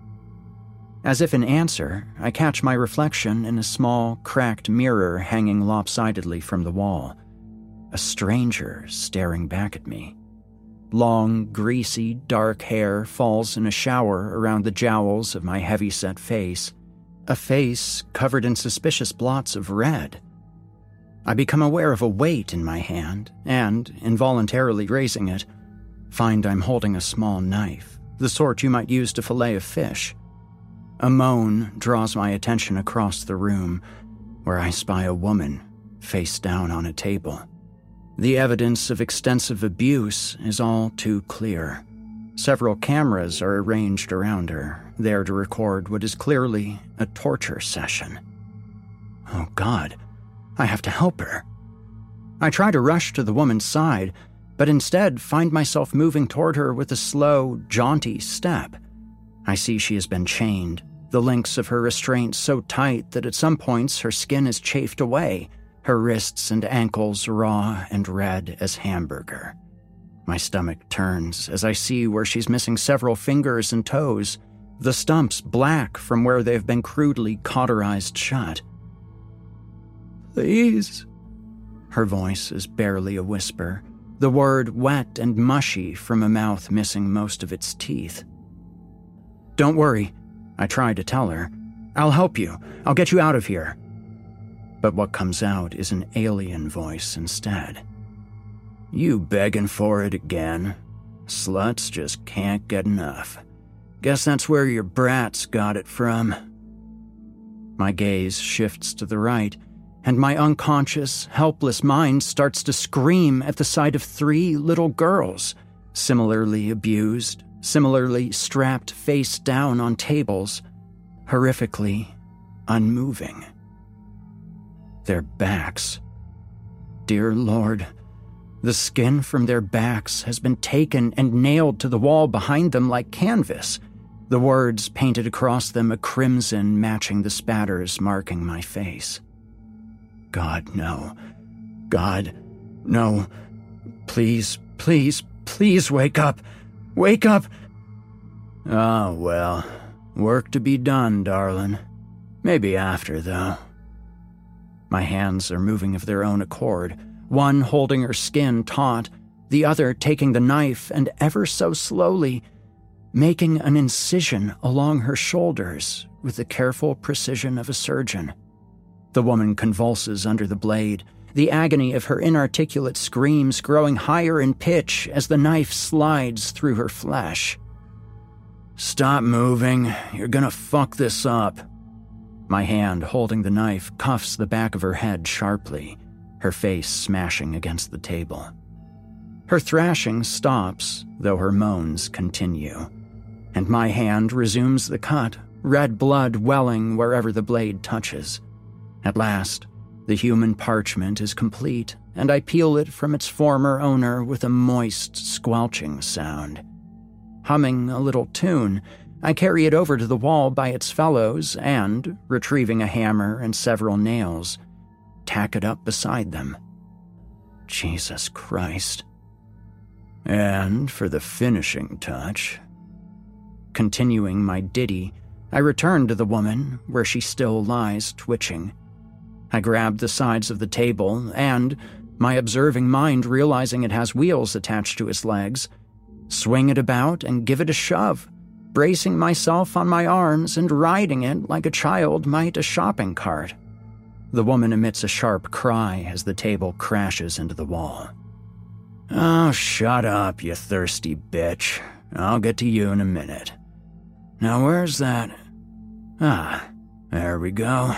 As if in answer, I catch my reflection in a small, cracked mirror hanging lopsidedly from the wall. A stranger staring back at me. Long, greasy, dark hair falls in a shower around the jowls of my heavy-set face, a face covered in suspicious blots of red. I become aware of a weight in my hand, and, involuntarily raising it, find I'm holding a small knife, the sort you might use to fillet a fish. A moan draws my attention across the room, where I spy a woman, face down on a table. The evidence of extensive abuse is all too clear. Several cameras are arranged around her, there to record what is clearly a torture session. Oh God, I have to help her. I try to rush to the woman's side, but instead find myself moving toward her with a slow, jaunty step. I see she has been chained, the links of her restraint so tight that at some points her skin is chafed away, her wrists and ankles raw and red as hamburger. My stomach turns as I see where she's missing several fingers and toes, the stumps black from where they've been crudely cauterized shut. Please. Her voice is barely a whisper, the word wet and mushy from a mouth missing most of its teeth. "Don't worry," I try to tell her. "I'll help you. I'll get you out of here." But what comes out is an alien voice instead. "You begging for it again? Sluts just can't get enough. Guess that's where your brats got it from." My gaze shifts to the right, and my unconscious, helpless mind starts to scream at the sight of 3 little girls, similarly abused, similarly strapped face down on tables, horrifically unmoving. Their backs. Dear Lord, the skin from their backs has been taken and nailed to the wall behind them like canvas, the words painted across them a crimson matching the spatters marking my face. God, no. God, no. Please, please, please wake up. Wake up! Oh, well, work to be done, darling. Maybe after, though. My hands are moving of their own accord, one holding her skin taut, the other taking the knife and ever so slowly making an incision along her shoulders with the careful precision of a surgeon. The woman convulses under the blade, the agony of her inarticulate screams growing higher in pitch as the knife slides through her flesh. "Stop moving. You're gonna fuck this up." My hand holding the knife cuffs the back of her head sharply, her face smashing against the table. Her thrashing stops, though her moans continue, and my hand resumes the cut, red blood welling wherever the blade touches. At last, the human parchment is complete, and I peel it from its former owner with a moist, squelching sound. Humming a little tune, I carry it over to the wall by its fellows and, retrieving a hammer and several nails, tack it up beside them. Jesus Christ. And for the finishing touch. Continuing my ditty, I return to the woman where she still lies twitching. I grab the sides of the table and, my observing mind realizing it has wheels attached to its legs, swing it about and give it a shove, bracing myself on my arms and riding it like a child might a shopping cart. The woman emits a sharp cry as the table crashes into the wall. "Oh, shut up, you thirsty bitch. I'll get to you in a minute. Now where's that? Ah, there we go."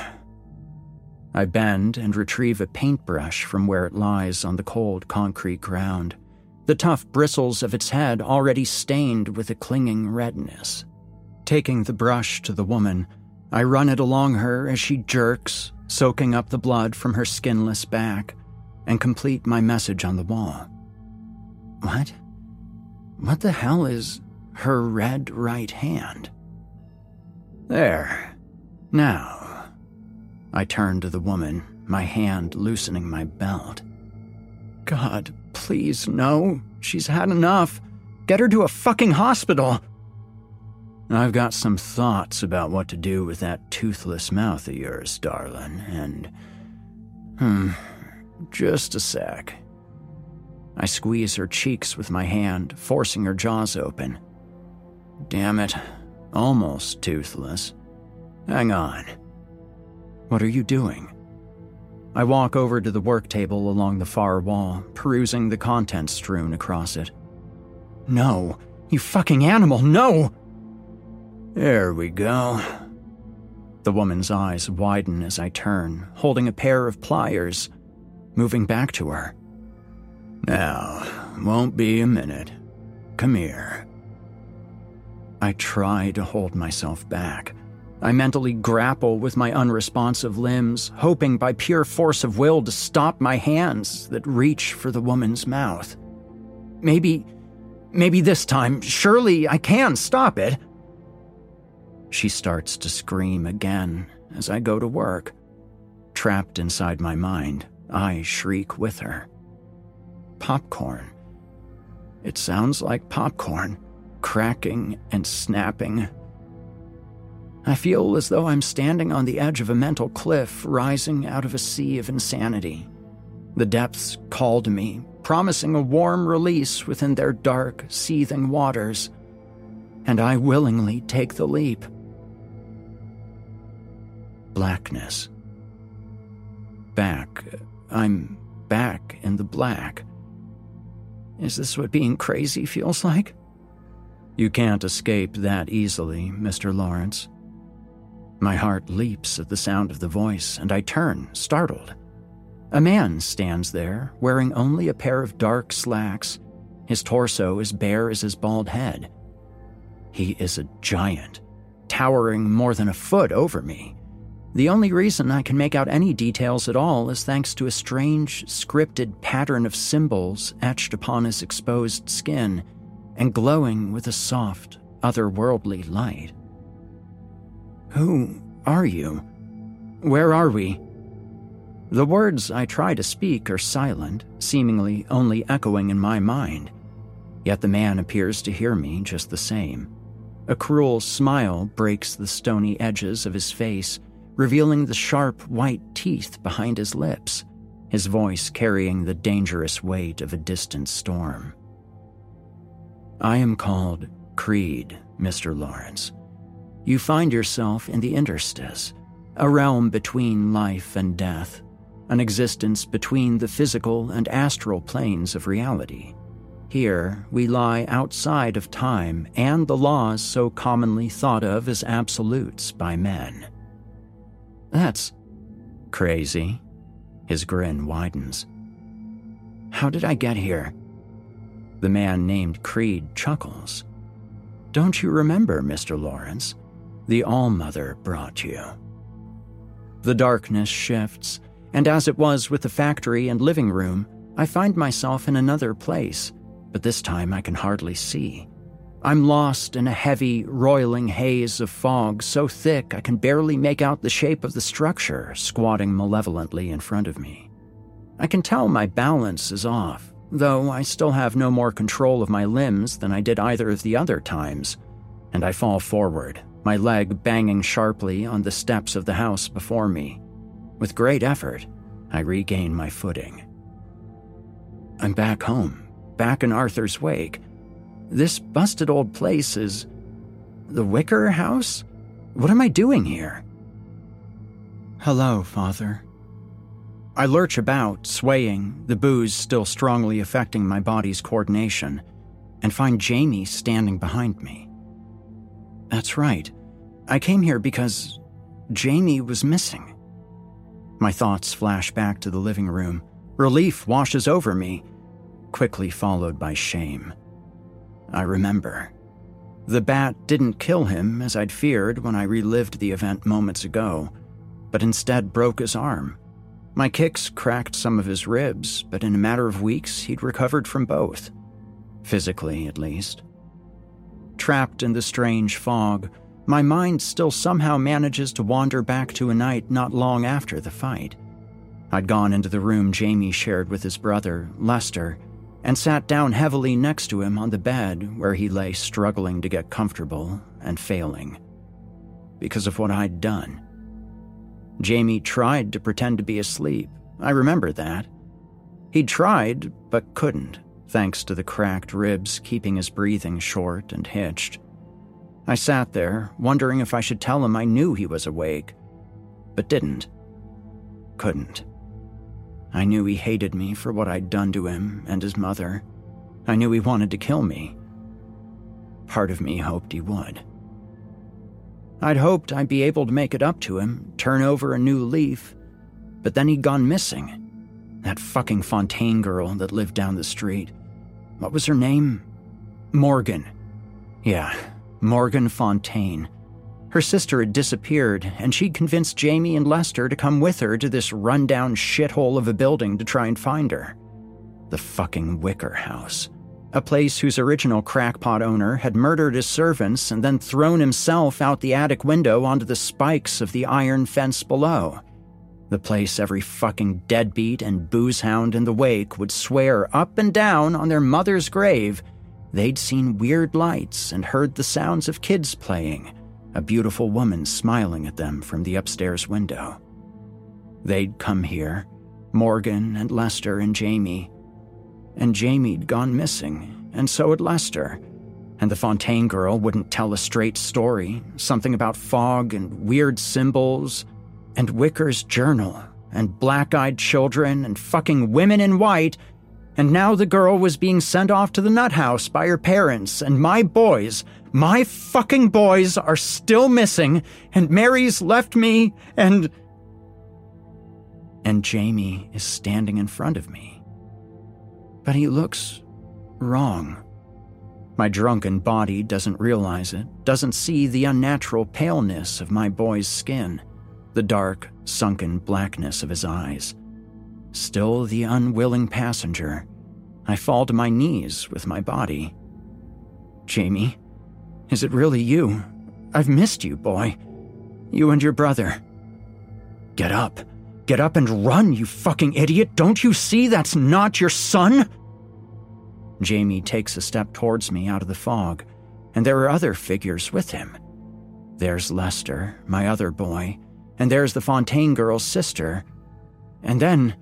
I bend and retrieve a paintbrush from where it lies on the cold concrete ground, the tough bristles of its head already stained with a clinging redness. Taking the brush to the woman, I run it along her as she jerks, soaking up the blood from her skinless back, and complete my message on the wall. What? What the hell is her red right hand? There. Now. I turn to the woman, my hand loosening my belt. God, please, no. She's had enough. Get her to a fucking hospital. I've got some thoughts about what to do with that toothless mouth of yours, darling, and... just a sec. I squeeze her cheeks with my hand, forcing her jaws open. Damn it. Almost toothless. Hang on. What are you doing? I walk over to the work table along the far wall, perusing the contents strewn across it. No, you fucking animal, no! There we go. The woman's eyes widen as I turn, holding a pair of pliers, moving back to her. Now, won't be a minute. Come here. I try to hold myself back. I mentally grapple with my unresponsive limbs, hoping by pure force of will to stop my hands that reach for the woman's mouth. Maybe this time, surely I can stop it. She starts to scream again as I go to work. Trapped inside my mind, I shriek with her. Popcorn. It sounds like popcorn, cracking and snapping. I feel as though I'm standing on the edge of a mental cliff rising out of a sea of insanity. The depths call to me, promising a warm release within their dark, seething waters. And I willingly take the leap. Blackness. I'm back in the black. Is this what being crazy feels like? You can't escape that easily, Mr. Lawrence. My heart leaps at the sound of the voice, and I turn, startled. A man stands there, wearing only a pair of dark slacks. His torso is bare as his bald head. He is a giant, towering more than a foot over me. The only reason I can make out any details at all is thanks to a strange, scripted pattern of symbols etched upon his exposed skin and glowing with a soft, otherworldly light. Who are you? Where are we? The words I try to speak are silent, seemingly only echoing in my mind. Yet the man appears to hear me just the same. A cruel smile breaks the stony edges of his face, revealing the sharp white teeth behind his lips, his voice carrying the dangerous weight of a distant storm. I am called Creed, Mr. Lawrence. You find yourself in the interstice, a realm between life and death, an existence between the physical and astral planes of reality. Here, we lie outside of time and the laws so commonly thought of as absolutes by men. That's crazy. His grin widens. How did I get here? The man named Creed chuckles. Don't you remember, Mr. Lawrence? The All-Mother brought you. The darkness shifts, and as it was with the factory and living room, I find myself in another place, but this time I can hardly see. I'm lost in a heavy, roiling haze of fog so thick I can barely make out the shape of the structure squatting malevolently in front of me. I can tell my balance is off, though I still have no more control of my limbs than I did either of the other times, and I fall forward, my leg banging sharply on the steps of the house before me. With great effort, I regain my footing. I'm back home, back in Arthur's Wake. This busted old place is the Wicker House? What am I doing here? Hello, Father. I lurch about, swaying, the booze still strongly affecting my body's coordination, and find Jamie standing behind me. That's right. I came here because Jamie was missing. My thoughts flash back to the living room. Relief washes over me, quickly followed by shame. I remember. The bat didn't kill him as I'd feared when I relived the event moments ago, but instead broke his arm. My kicks cracked some of his ribs, but in a matter of weeks he'd recovered from both. Physically, at least. Trapped in the strange fog, my mind still somehow manages to wander back to a night not long after the fight. I'd gone into the room Jamie shared with his brother, Lester, and sat down heavily next to him on the bed where he lay struggling to get comfortable and failing. Because of what I'd done. Jamie tried to pretend to be asleep. I remember that. He'd tried, but couldn't, thanks to the cracked ribs keeping his breathing short and hitched. I sat there, wondering if I should tell him I knew he was awake, but didn't. Couldn't. I knew he hated me for what I'd done to him and his mother. I knew he wanted to kill me. Part of me hoped he would. I'd hoped I'd be able to make it up to him, turn over a new leaf, but then he'd gone missing. That fucking Fontaine girl that lived down the street. What was her name? Morgan. Yeah, Morgan Fontaine. Her sister had disappeared, and she'd convinced Jamie and Lester to come with her to this rundown shithole of a building to try and find her. The fucking Wicker House. A place whose original crackpot owner had murdered his servants and then thrown himself out the attic window onto the spikes of the iron fence below. The place every fucking deadbeat and boozehound in the Wake would swear up and down on their mother's grave they'd seen weird lights and heard the sounds of kids playing, a beautiful woman smiling at them from the upstairs window. They'd come here, Morgan and Lester and Jamie, and Jamie'd gone missing, and so had Lester. And the Fontaine girl wouldn't tell a straight story, something about fog and weird symbols, and Wicker's journal, and black-eyed children, and fucking women in white, and now the girl was being sent off to the nut house by her parents, and my fucking boys are still missing, and Mary's left me, and Jamie is standing in front of me. But he looks wrong. My drunken body doesn't realize it, doesn't see the unnatural paleness of my boy's skin, the dark, sunken blackness of his eyes. Still the unwilling passenger, I fall to my knees with my body. Jamie, is it really you? I've missed you, boy. You and your brother. Get up. Get up and run, you fucking idiot. Don't you see that's not your son? Jamie takes a step towards me out of the fog, and there are other figures with him. There's Lester, my other boy, and there's the Fontaine girl's sister. And then...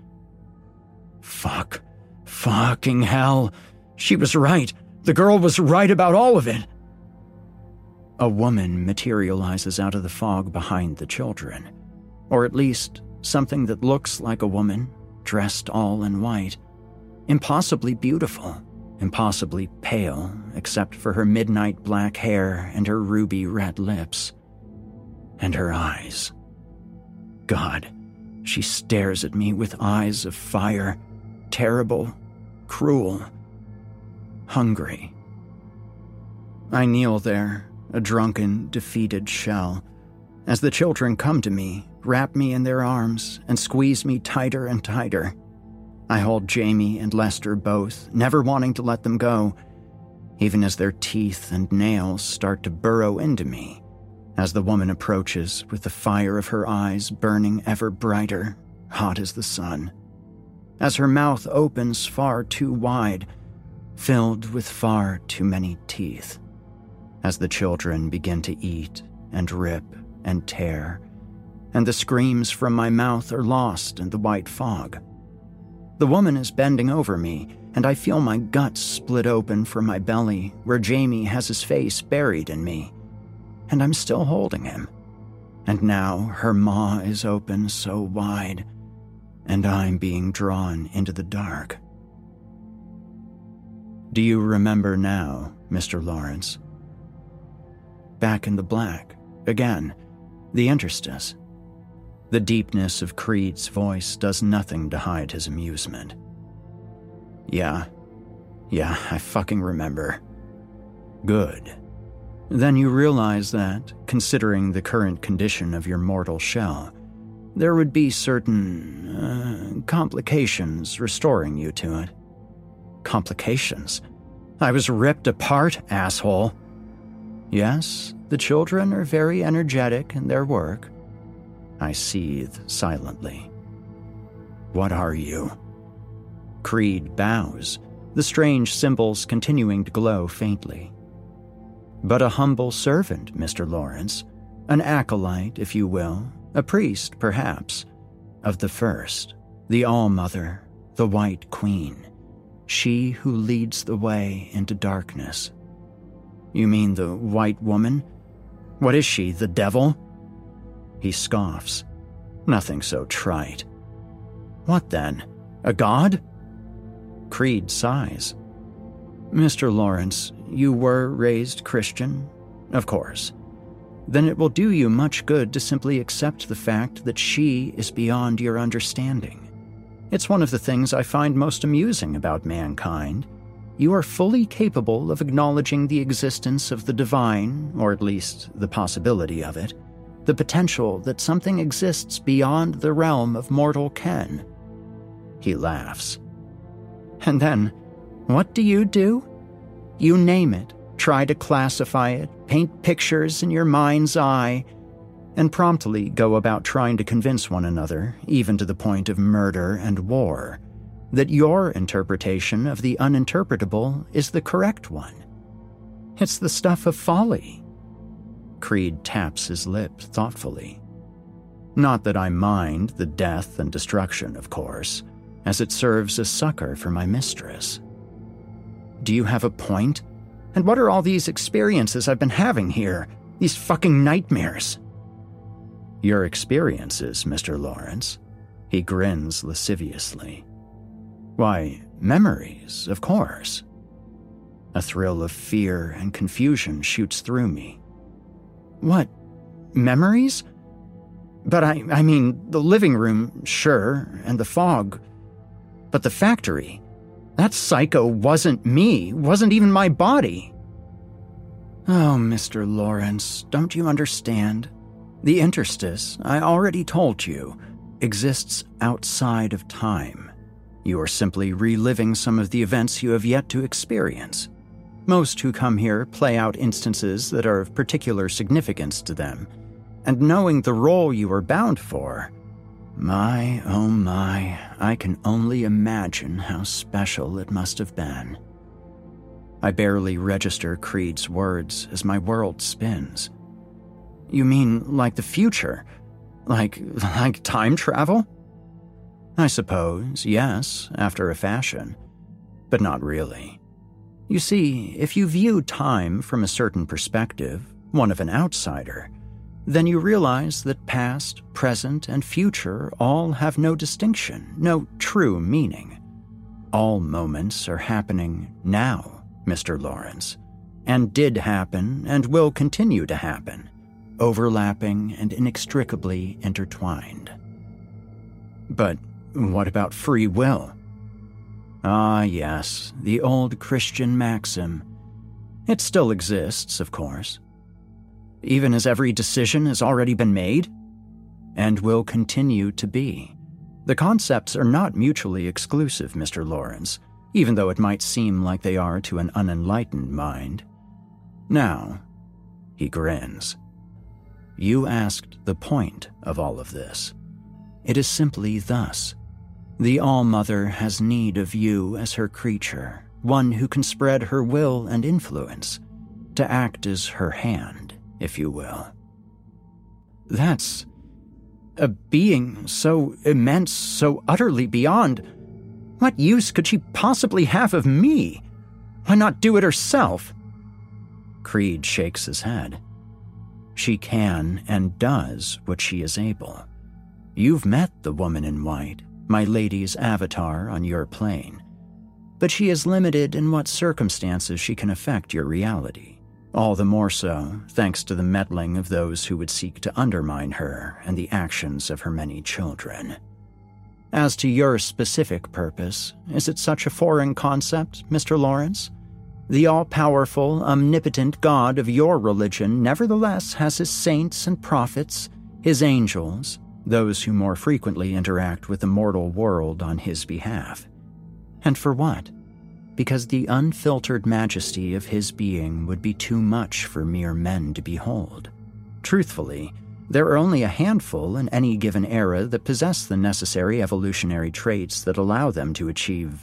Fucking hell. She was right. The girl was right about all of it. A woman materializes out of the fog behind the children. Or at least, something that looks like a woman, dressed all in white. Impossibly beautiful. Impossibly pale, except for her midnight black hair and her ruby red lips. And her eyes. God, she stares at me with eyes of fire, terrible, cruel, hungry. I kneel there, a drunken, defeated shell, as the children come to me, wrap me in their arms, and squeeze me tighter and tighter. I hold Jamie and Lester both, never wanting to let them go, even as their teeth and nails start to burrow into me, as the woman approaches with the fire of her eyes burning ever brighter, hot as the sun, as her mouth opens far too wide, filled with far too many teeth, as the children begin to eat and rip and tear, and the screams from my mouth are lost in the white fog. The woman is bending over me, and I feel my guts split open from my belly, where Jamie has his face buried in me. And I'm still holding him. And now her maw is open so wide, and I'm being drawn into the dark. Do you remember now, Mr. Lawrence? Back in the black, again, the interstice. The deepness of Creed's voice does nothing to hide his amusement. Yeah, I fucking remember. Good. Then you realize that, considering the current condition of your mortal shell, there would be certain, complications restoring you to it. Complications? I was ripped apart, asshole. Yes, the children are very energetic in their work. I seethe silently. What are you? Creed bows, the strange symbols continuing to glow faintly. But a humble servant, Mr. Lawrence, an acolyte, if you will, a priest, perhaps, of the first, the All-Mother, the White Queen, she who leads the way into darkness. You mean the White Woman? What is she, the devil? He scoffs. Nothing so trite. What then? A god? Creed sighs. Mr. Lawrence, you were raised Christian? Of course. Then it will do you much good to simply accept the fact that she is beyond your understanding. It's one of the things I find most amusing about mankind. You are fully capable of acknowledging the existence of the divine, or at least the possibility of it, the potential that something exists beyond the realm of mortal ken. He laughs. And then, what do? You name it, try to classify it, paint pictures in your mind's eye, and promptly go about trying to convince one another, even to the point of murder and war, that your interpretation of the uninterpretable is the correct one. It's the stuff of folly. Creed taps his lip thoughtfully. Not that I mind the death and destruction, of course, as it serves as succor for my mistress. Do you have a point? And what are all these experiences I've been having here? These fucking nightmares? Your experiences, Mr. Lawrence. He grins lasciviously. Why, memories, of course. A thrill of fear and confusion shoots through me. What? Memories? But I mean, the living room, sure, and the fog. But the factory, that psycho wasn't me, wasn't even my body. Oh, Mr. Lawrence, don't you understand? The interstice, I already told you, exists outside of time. You are simply reliving some of the events you have yet to experience. Most who come here play out instances that are of particular significance to them, and knowing the role you are bound for, my, oh my, I can only imagine how special it must have been. I barely register Creed's words as my world spins. You mean like the future? Like time travel? I suppose, yes, after a fashion, but not really. You see, if you view time from a certain perspective, one of an outsider, then you realize that past, present, and future all have no distinction, no true meaning. All moments are happening now, Mr. Lawrence, and did happen and will continue to happen, overlapping and inextricably intertwined. But what about free will? Ah, yes, the old Christian maxim. It still exists, of course. Even as every decision has already been made, and will continue to be. The concepts are not mutually exclusive, Mr. Lawrence, even though it might seem like they are to an unenlightened mind. Now, he grins. You asked the point of all of this. It is simply thus. The All-Mother has need of you as her creature, one who can spread her will and influence, to act as her hand, if you will. That's a being so immense, so utterly beyond. What use could she possibly have of me? Why not do it herself? Creed shakes his head. She can and does what she is able. You've met the woman in white, my lady's avatar on your plane, but she is limited in what circumstances she can affect your reality. All the more so, thanks to the meddling of those who would seek to undermine her and the actions of her many children. As to your specific purpose, is it such a foreign concept, Mr. Lawrence? The all-powerful, omnipotent God of your religion nevertheless has his saints and prophets, his angels, those who more frequently interact with the mortal world on his behalf. And for what? Because the unfiltered majesty of his being would be too much for mere men to behold. Truthfully, there are only a handful in any given era that possess the necessary evolutionary traits that allow them to achieve,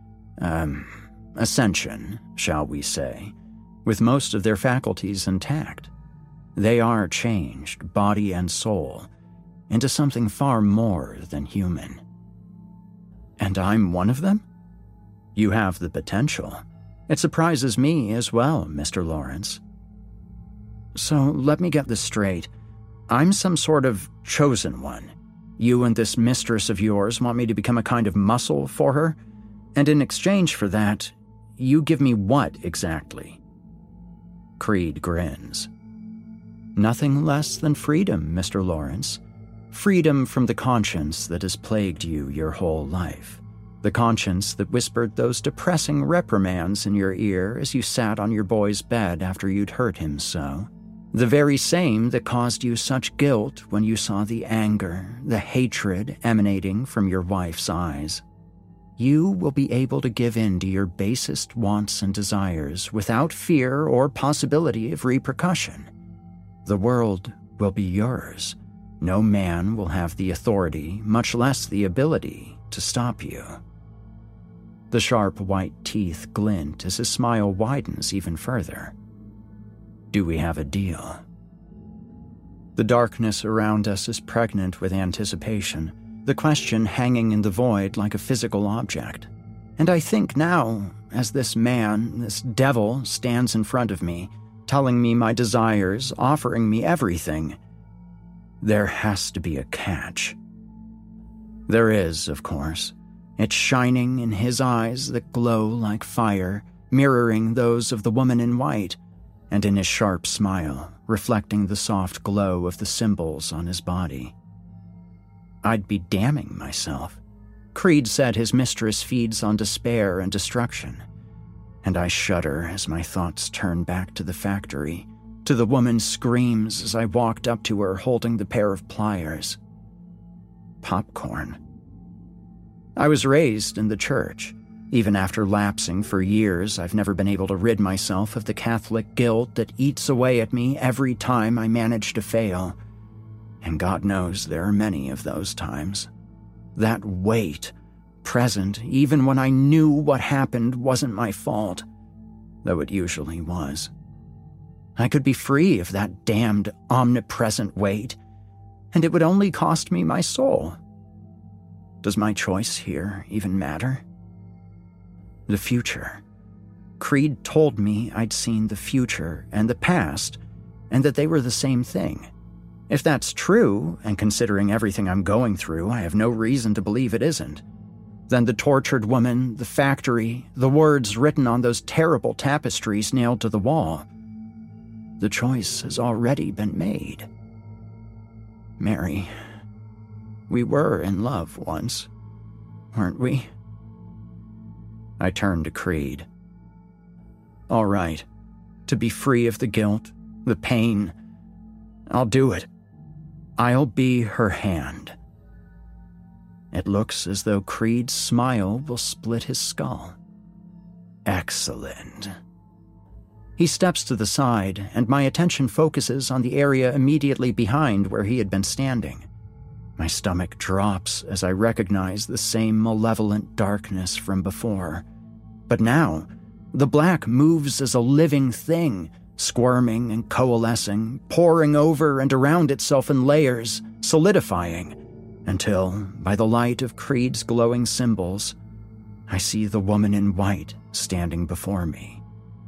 ascension, shall we say, with most of their faculties intact. They are changed, body and soul, into something far more than human. And I'm one of them? You have the potential. It surprises me as well, Mr. Lawrence. So let me get this straight. I'm some sort of chosen one. You and this mistress of yours want me to become a kind of muscle for her? And in exchange for that, you give me what exactly? Creed grins. Nothing less than freedom, Mr. Lawrence. Freedom from the conscience that has plagued you your whole life. The conscience that whispered those depressing reprimands in your ear as you sat on your boy's bed after you'd hurt him so. The very same that caused you such guilt when you saw the anger, the hatred emanating from your wife's eyes. You will be able to give in to your basest wants and desires without fear or possibility of repercussion. The world will be yours. No man will have the authority, much less the ability, to stop you. The sharp white teeth glint as his smile widens even further. Do we have a deal? The darkness around us is pregnant with anticipation, the question hanging in the void like a physical object. And I think now, as this man, this devil, stands in front of me, telling me my desires, offering me everything, there has to be a catch. There is, of course. It's shining in his eyes that glow like fire, mirroring those of the woman in white, and in his sharp smile, reflecting the soft glow of the symbols on his body. I'd be damning myself. Creed said his mistress feeds on despair and destruction, and I shudder as my thoughts turn back to the factory, to the woman's screams as I walked up to her holding the pair of pliers. Popcorn. I was raised in the church. Even after lapsing for years, I've never been able to rid myself of the Catholic guilt that eats away at me every time I manage to fail. And God knows there are many of those times. That weight, present even when I knew what happened wasn't my fault, though it usually was. I could be free of that damned omnipresent weight, and it would only cost me my soul. Does my choice here even matter? The future. Creed told me I'd seen the future and the past, and that they were the same thing. If that's true, and considering everything I'm going through, I have no reason to believe it isn't, then the tortured woman, the factory, the words written on those terrible tapestries nailed to the wall, the choice has already been made. Mary, we were in love once, weren't we? I turned to Creed. All right, to be free of the guilt, the pain, I'll do it. I'll be her hand. It looks as though Creed's smile will split his skull. Excellent. He steps to the side, and my attention focuses on the area immediately behind where he had been standing. My stomach drops as I recognize the same malevolent darkness from before. But now, the black moves as a living thing, squirming and coalescing, pouring over and around itself in layers, solidifying, until, by the light of Creed's glowing symbols, I see the woman in white standing before me.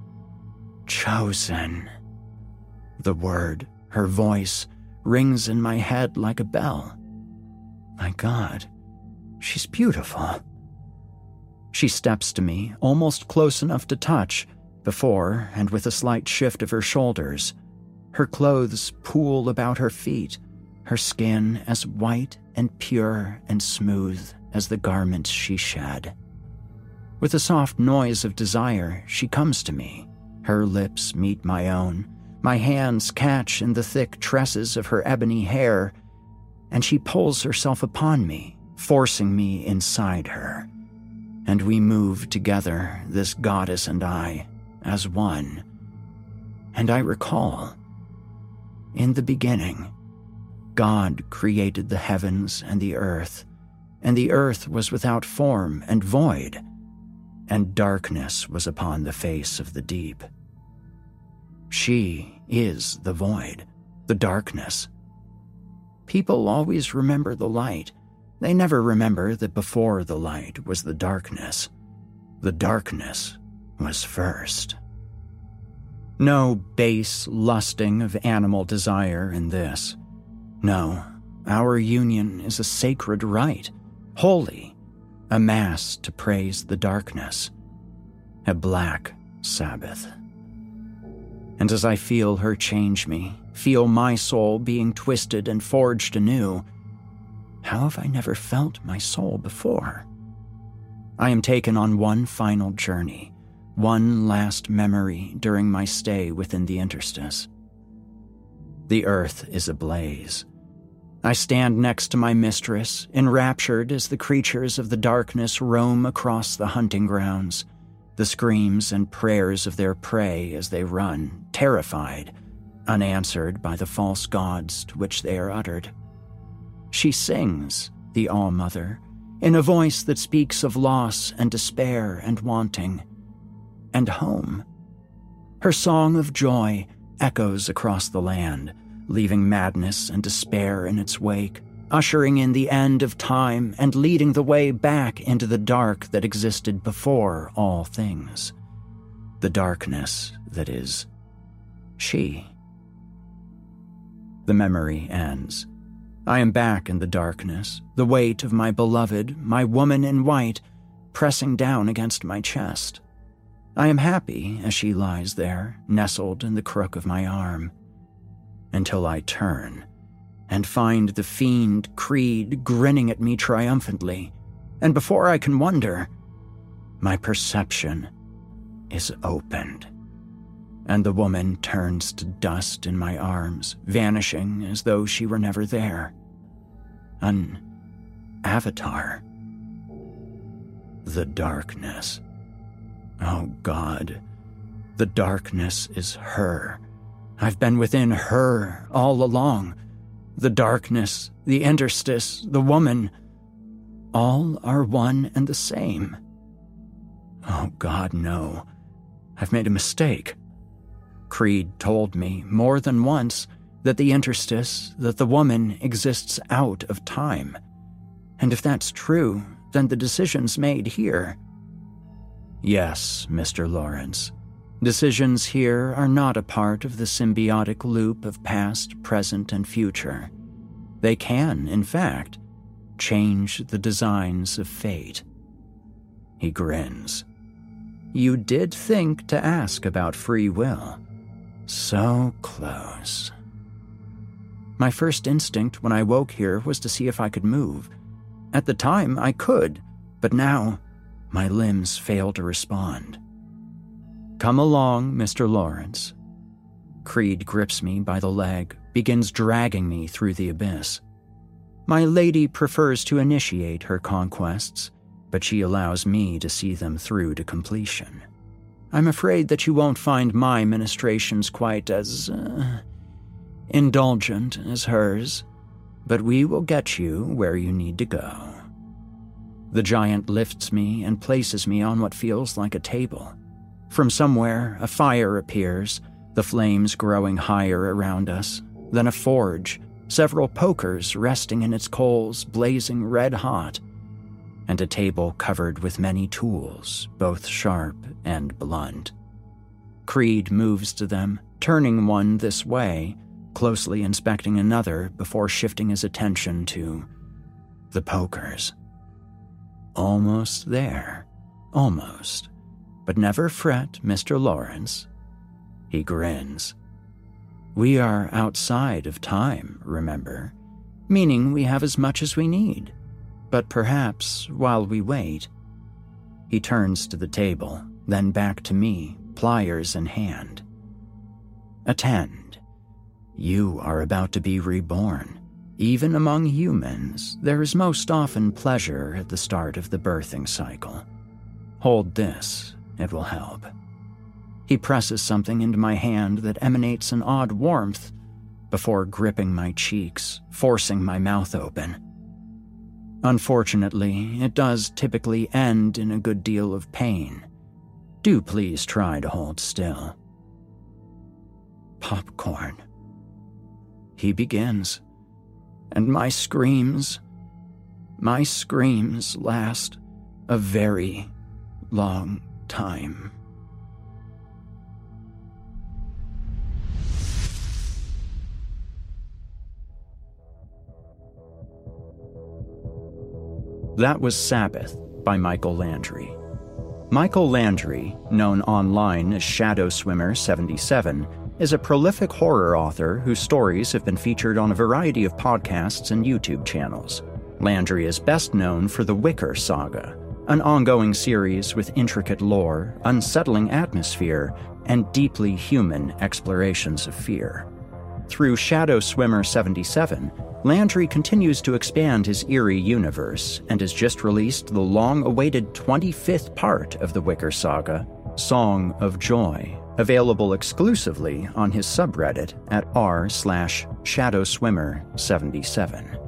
Chosen. The word, her voice, rings in my head like a bell. My God, she's beautiful. She steps to me, almost close enough to touch, before, and with a slight shift of her shoulders, her clothes pool about her feet, her skin as white and pure and smooth as the garments she shed. With a soft noise of desire, she comes to me. Her lips meet my own. My hands catch in the thick tresses of her ebony hair, and she pulls herself upon me, forcing me inside her. And we move together, this goddess and I, as one. And I recall, in the beginning, God created the heavens and the earth was without form and void, and darkness was upon the face of the deep. She is the void, the darkness. People always remember the light. They never remember that before the light was the darkness. The darkness was first. No base lusting of animal desire in this. No, our union is a sacred rite, holy, a mass to praise the darkness, a black Sabbath. And as I feel her change me, feel my soul being twisted and forged anew, how have I never felt my soul before? I am taken on one final journey, one last memory during my stay within the interstice. The earth is ablaze. I stand next to my mistress, enraptured as the creatures of the darkness roam across the hunting grounds, the screams and prayers of their prey as they run, terrified, unanswered by the false gods to which they are uttered. She sings, the All-Mother, in a voice that speaks of loss and despair and wanting, and home. Her song of joy echoes across the land, leaving madness and despair in its wake, ushering in the end of time and leading the way back into the dark that existed before all things. The darkness that is she. The memory ends. I am back in the darkness, the weight of my beloved, my woman in white, pressing down against my chest. I am happy as she lies there, nestled in the crook of my arm, until I turn and find the fiend Creed grinning at me triumphantly, and before I can wonder, my perception is opened, and the woman turns to dust in my arms, vanishing as though she were never there. An avatar. The darkness. Oh God, the darkness is her. I've been within her all along. The darkness, the interstice, the woman, all are one and the same. Oh God, no. I've made a mistake. Creed told me more than once that the interstice, that the woman exists out of time. And if that's true, then the decisions made here. Yes, Mr. Lawrence. Decisions here are not a part of the symbiotic loop of past, present, and future. They can, in fact, change the designs of fate. He grins. You did think to ask about free will. So close. My first instinct when I woke here was to see if I could move. At the time, I could, but now my limbs fail to respond. Come along, Mr. Lawrence. Creed grips me by the leg, begins dragging me through the abyss. My lady prefers to initiate her conquests, but she allows me to see them through to completion. I'm afraid that you won't find my ministrations quite as indulgent as hers, but we will get you where you need to go. The giant lifts me and places me on what feels like a table. From somewhere, a fire appears, the flames growing higher around us, then a forge, several pokers resting in its coals, blazing red hot, and a table covered with many tools, both sharp and blunt. Creed moves to them, turning one this way, closely inspecting another before shifting his attention to the pokers. Almost there. Almost. But never fret, Mr. Lawrence. He grins. We are outside of time, remember, meaning we have as much as we need. But perhaps while we wait... He turns to the table, then back to me, pliers in hand. Attend. You are about to be reborn. Even among humans, there is most often pleasure at the start of the birthing cycle. Hold this, it will help. He presses something into my hand that emanates an odd warmth before gripping my cheeks, forcing my mouth open. Unfortunately, it does typically end in a good deal of pain. Do please try to hold still. Popcorn. He begins, and my screams last a very long time. That was Sabbath by Michael Landry. Michael Landry, known online as Shadow Swimmer 77, is a prolific horror author whose stories have been featured on a variety of podcasts and YouTube channels. Landry is best known for the Wicker Saga, an ongoing series with intricate lore, unsettling atmosphere, and deeply human explorations of fear. Through Shadow Swimmer 77, Landry continues to expand his eerie universe and has just released the long-awaited 25th part of the Wicker Saga, Song of Joy, available exclusively on his subreddit at r/ShadowSwimmer77.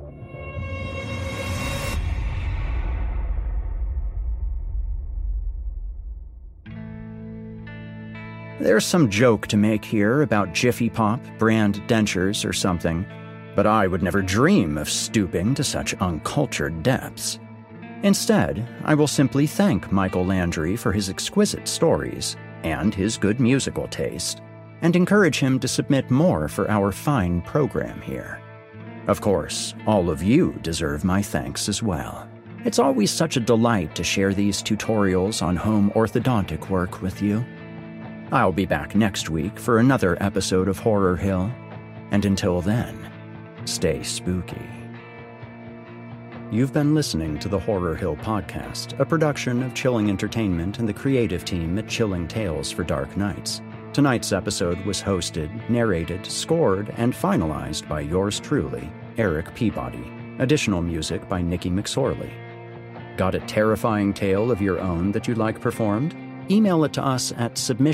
There's some joke to make here about Jiffy Pop, brand dentures or something, But I would never dream of stooping to such uncultured depths. Instead, I will simply thank Michael Landry for his exquisite stories and his good musical taste, and encourage him to submit more for our fine program here. Of course, all of you deserve my thanks as well. It's always such a delight to share these tutorials on home orthodontic work with you. I'll be back next week for another episode of Horror Hill, and until then, stay spooky. You've been listening to the Horror Hill Podcast, a production of Chilling Entertainment and the creative team at Chilling Tales for Dark Nights. Tonight's episode was hosted, narrated, scored, and finalized by yours truly, Eric Peabody. Additional music by Nikki McSorley. Got a terrifying tale of your own that you'd like performed? Email it to us at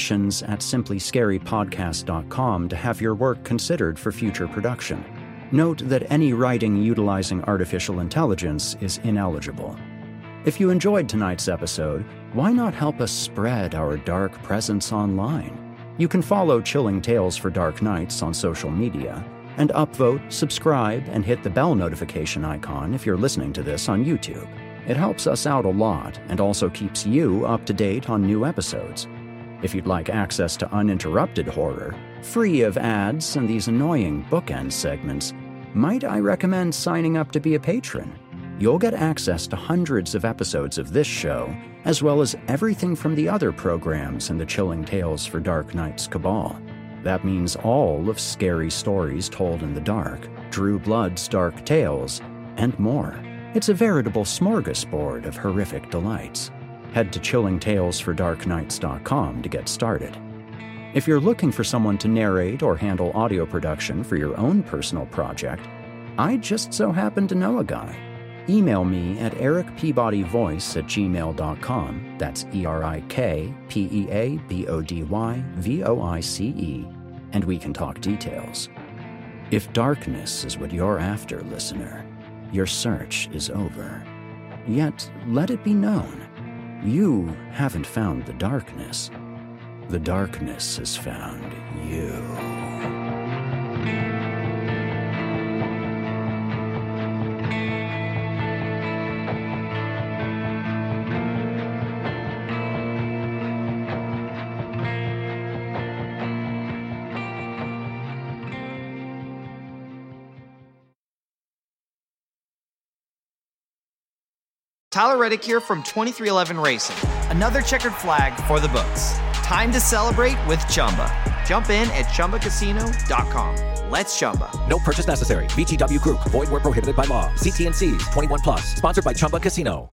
submissions@simplyscarypodcast.com to have your work considered for future production. Note that any writing utilizing artificial intelligence is ineligible. If you enjoyed tonight's episode, why not help us spread our dark presence online? You can follow Chilling Tales for Dark Nights on social media, and upvote, subscribe, and hit the bell notification icon if you're listening to this on YouTube. It helps us out a lot and also keeps you up to date on new episodes. If you'd like access to uninterrupted horror, free of ads and these annoying bookend segments, might I recommend signing up to be a patron? You'll get access to hundreds of episodes of this show, as well as everything from the other programs in the Chilling Tales for Dark Nights cabal. That means all of Scary Stories Told in the Dark, Drew Blood's Dark Tales, and more. It's a veritable smorgasbord of horrific delights. Head to chillingtalesfordarknights.com to get started. If you're looking for someone to narrate or handle audio production for your own personal project, I just so happen to know a guy. Email me at ericpeabodyvoice@gmail.com. That's ErikPeabodyvoice, and we can talk details. If darkness is what you're after, listener, your search is over. Yet, let it be known, you haven't found the darkness. The darkness has found you. Tyler Reddick here from 2311 Racing. Another checkered flag for the books. Time to celebrate with Chumba. Jump in at ChumbaCasino.com. Let's Chumba. No purchase necessary. VGW Group. Void where prohibited by law. See T&Cs. 21+. Sponsored by Chumba Casino.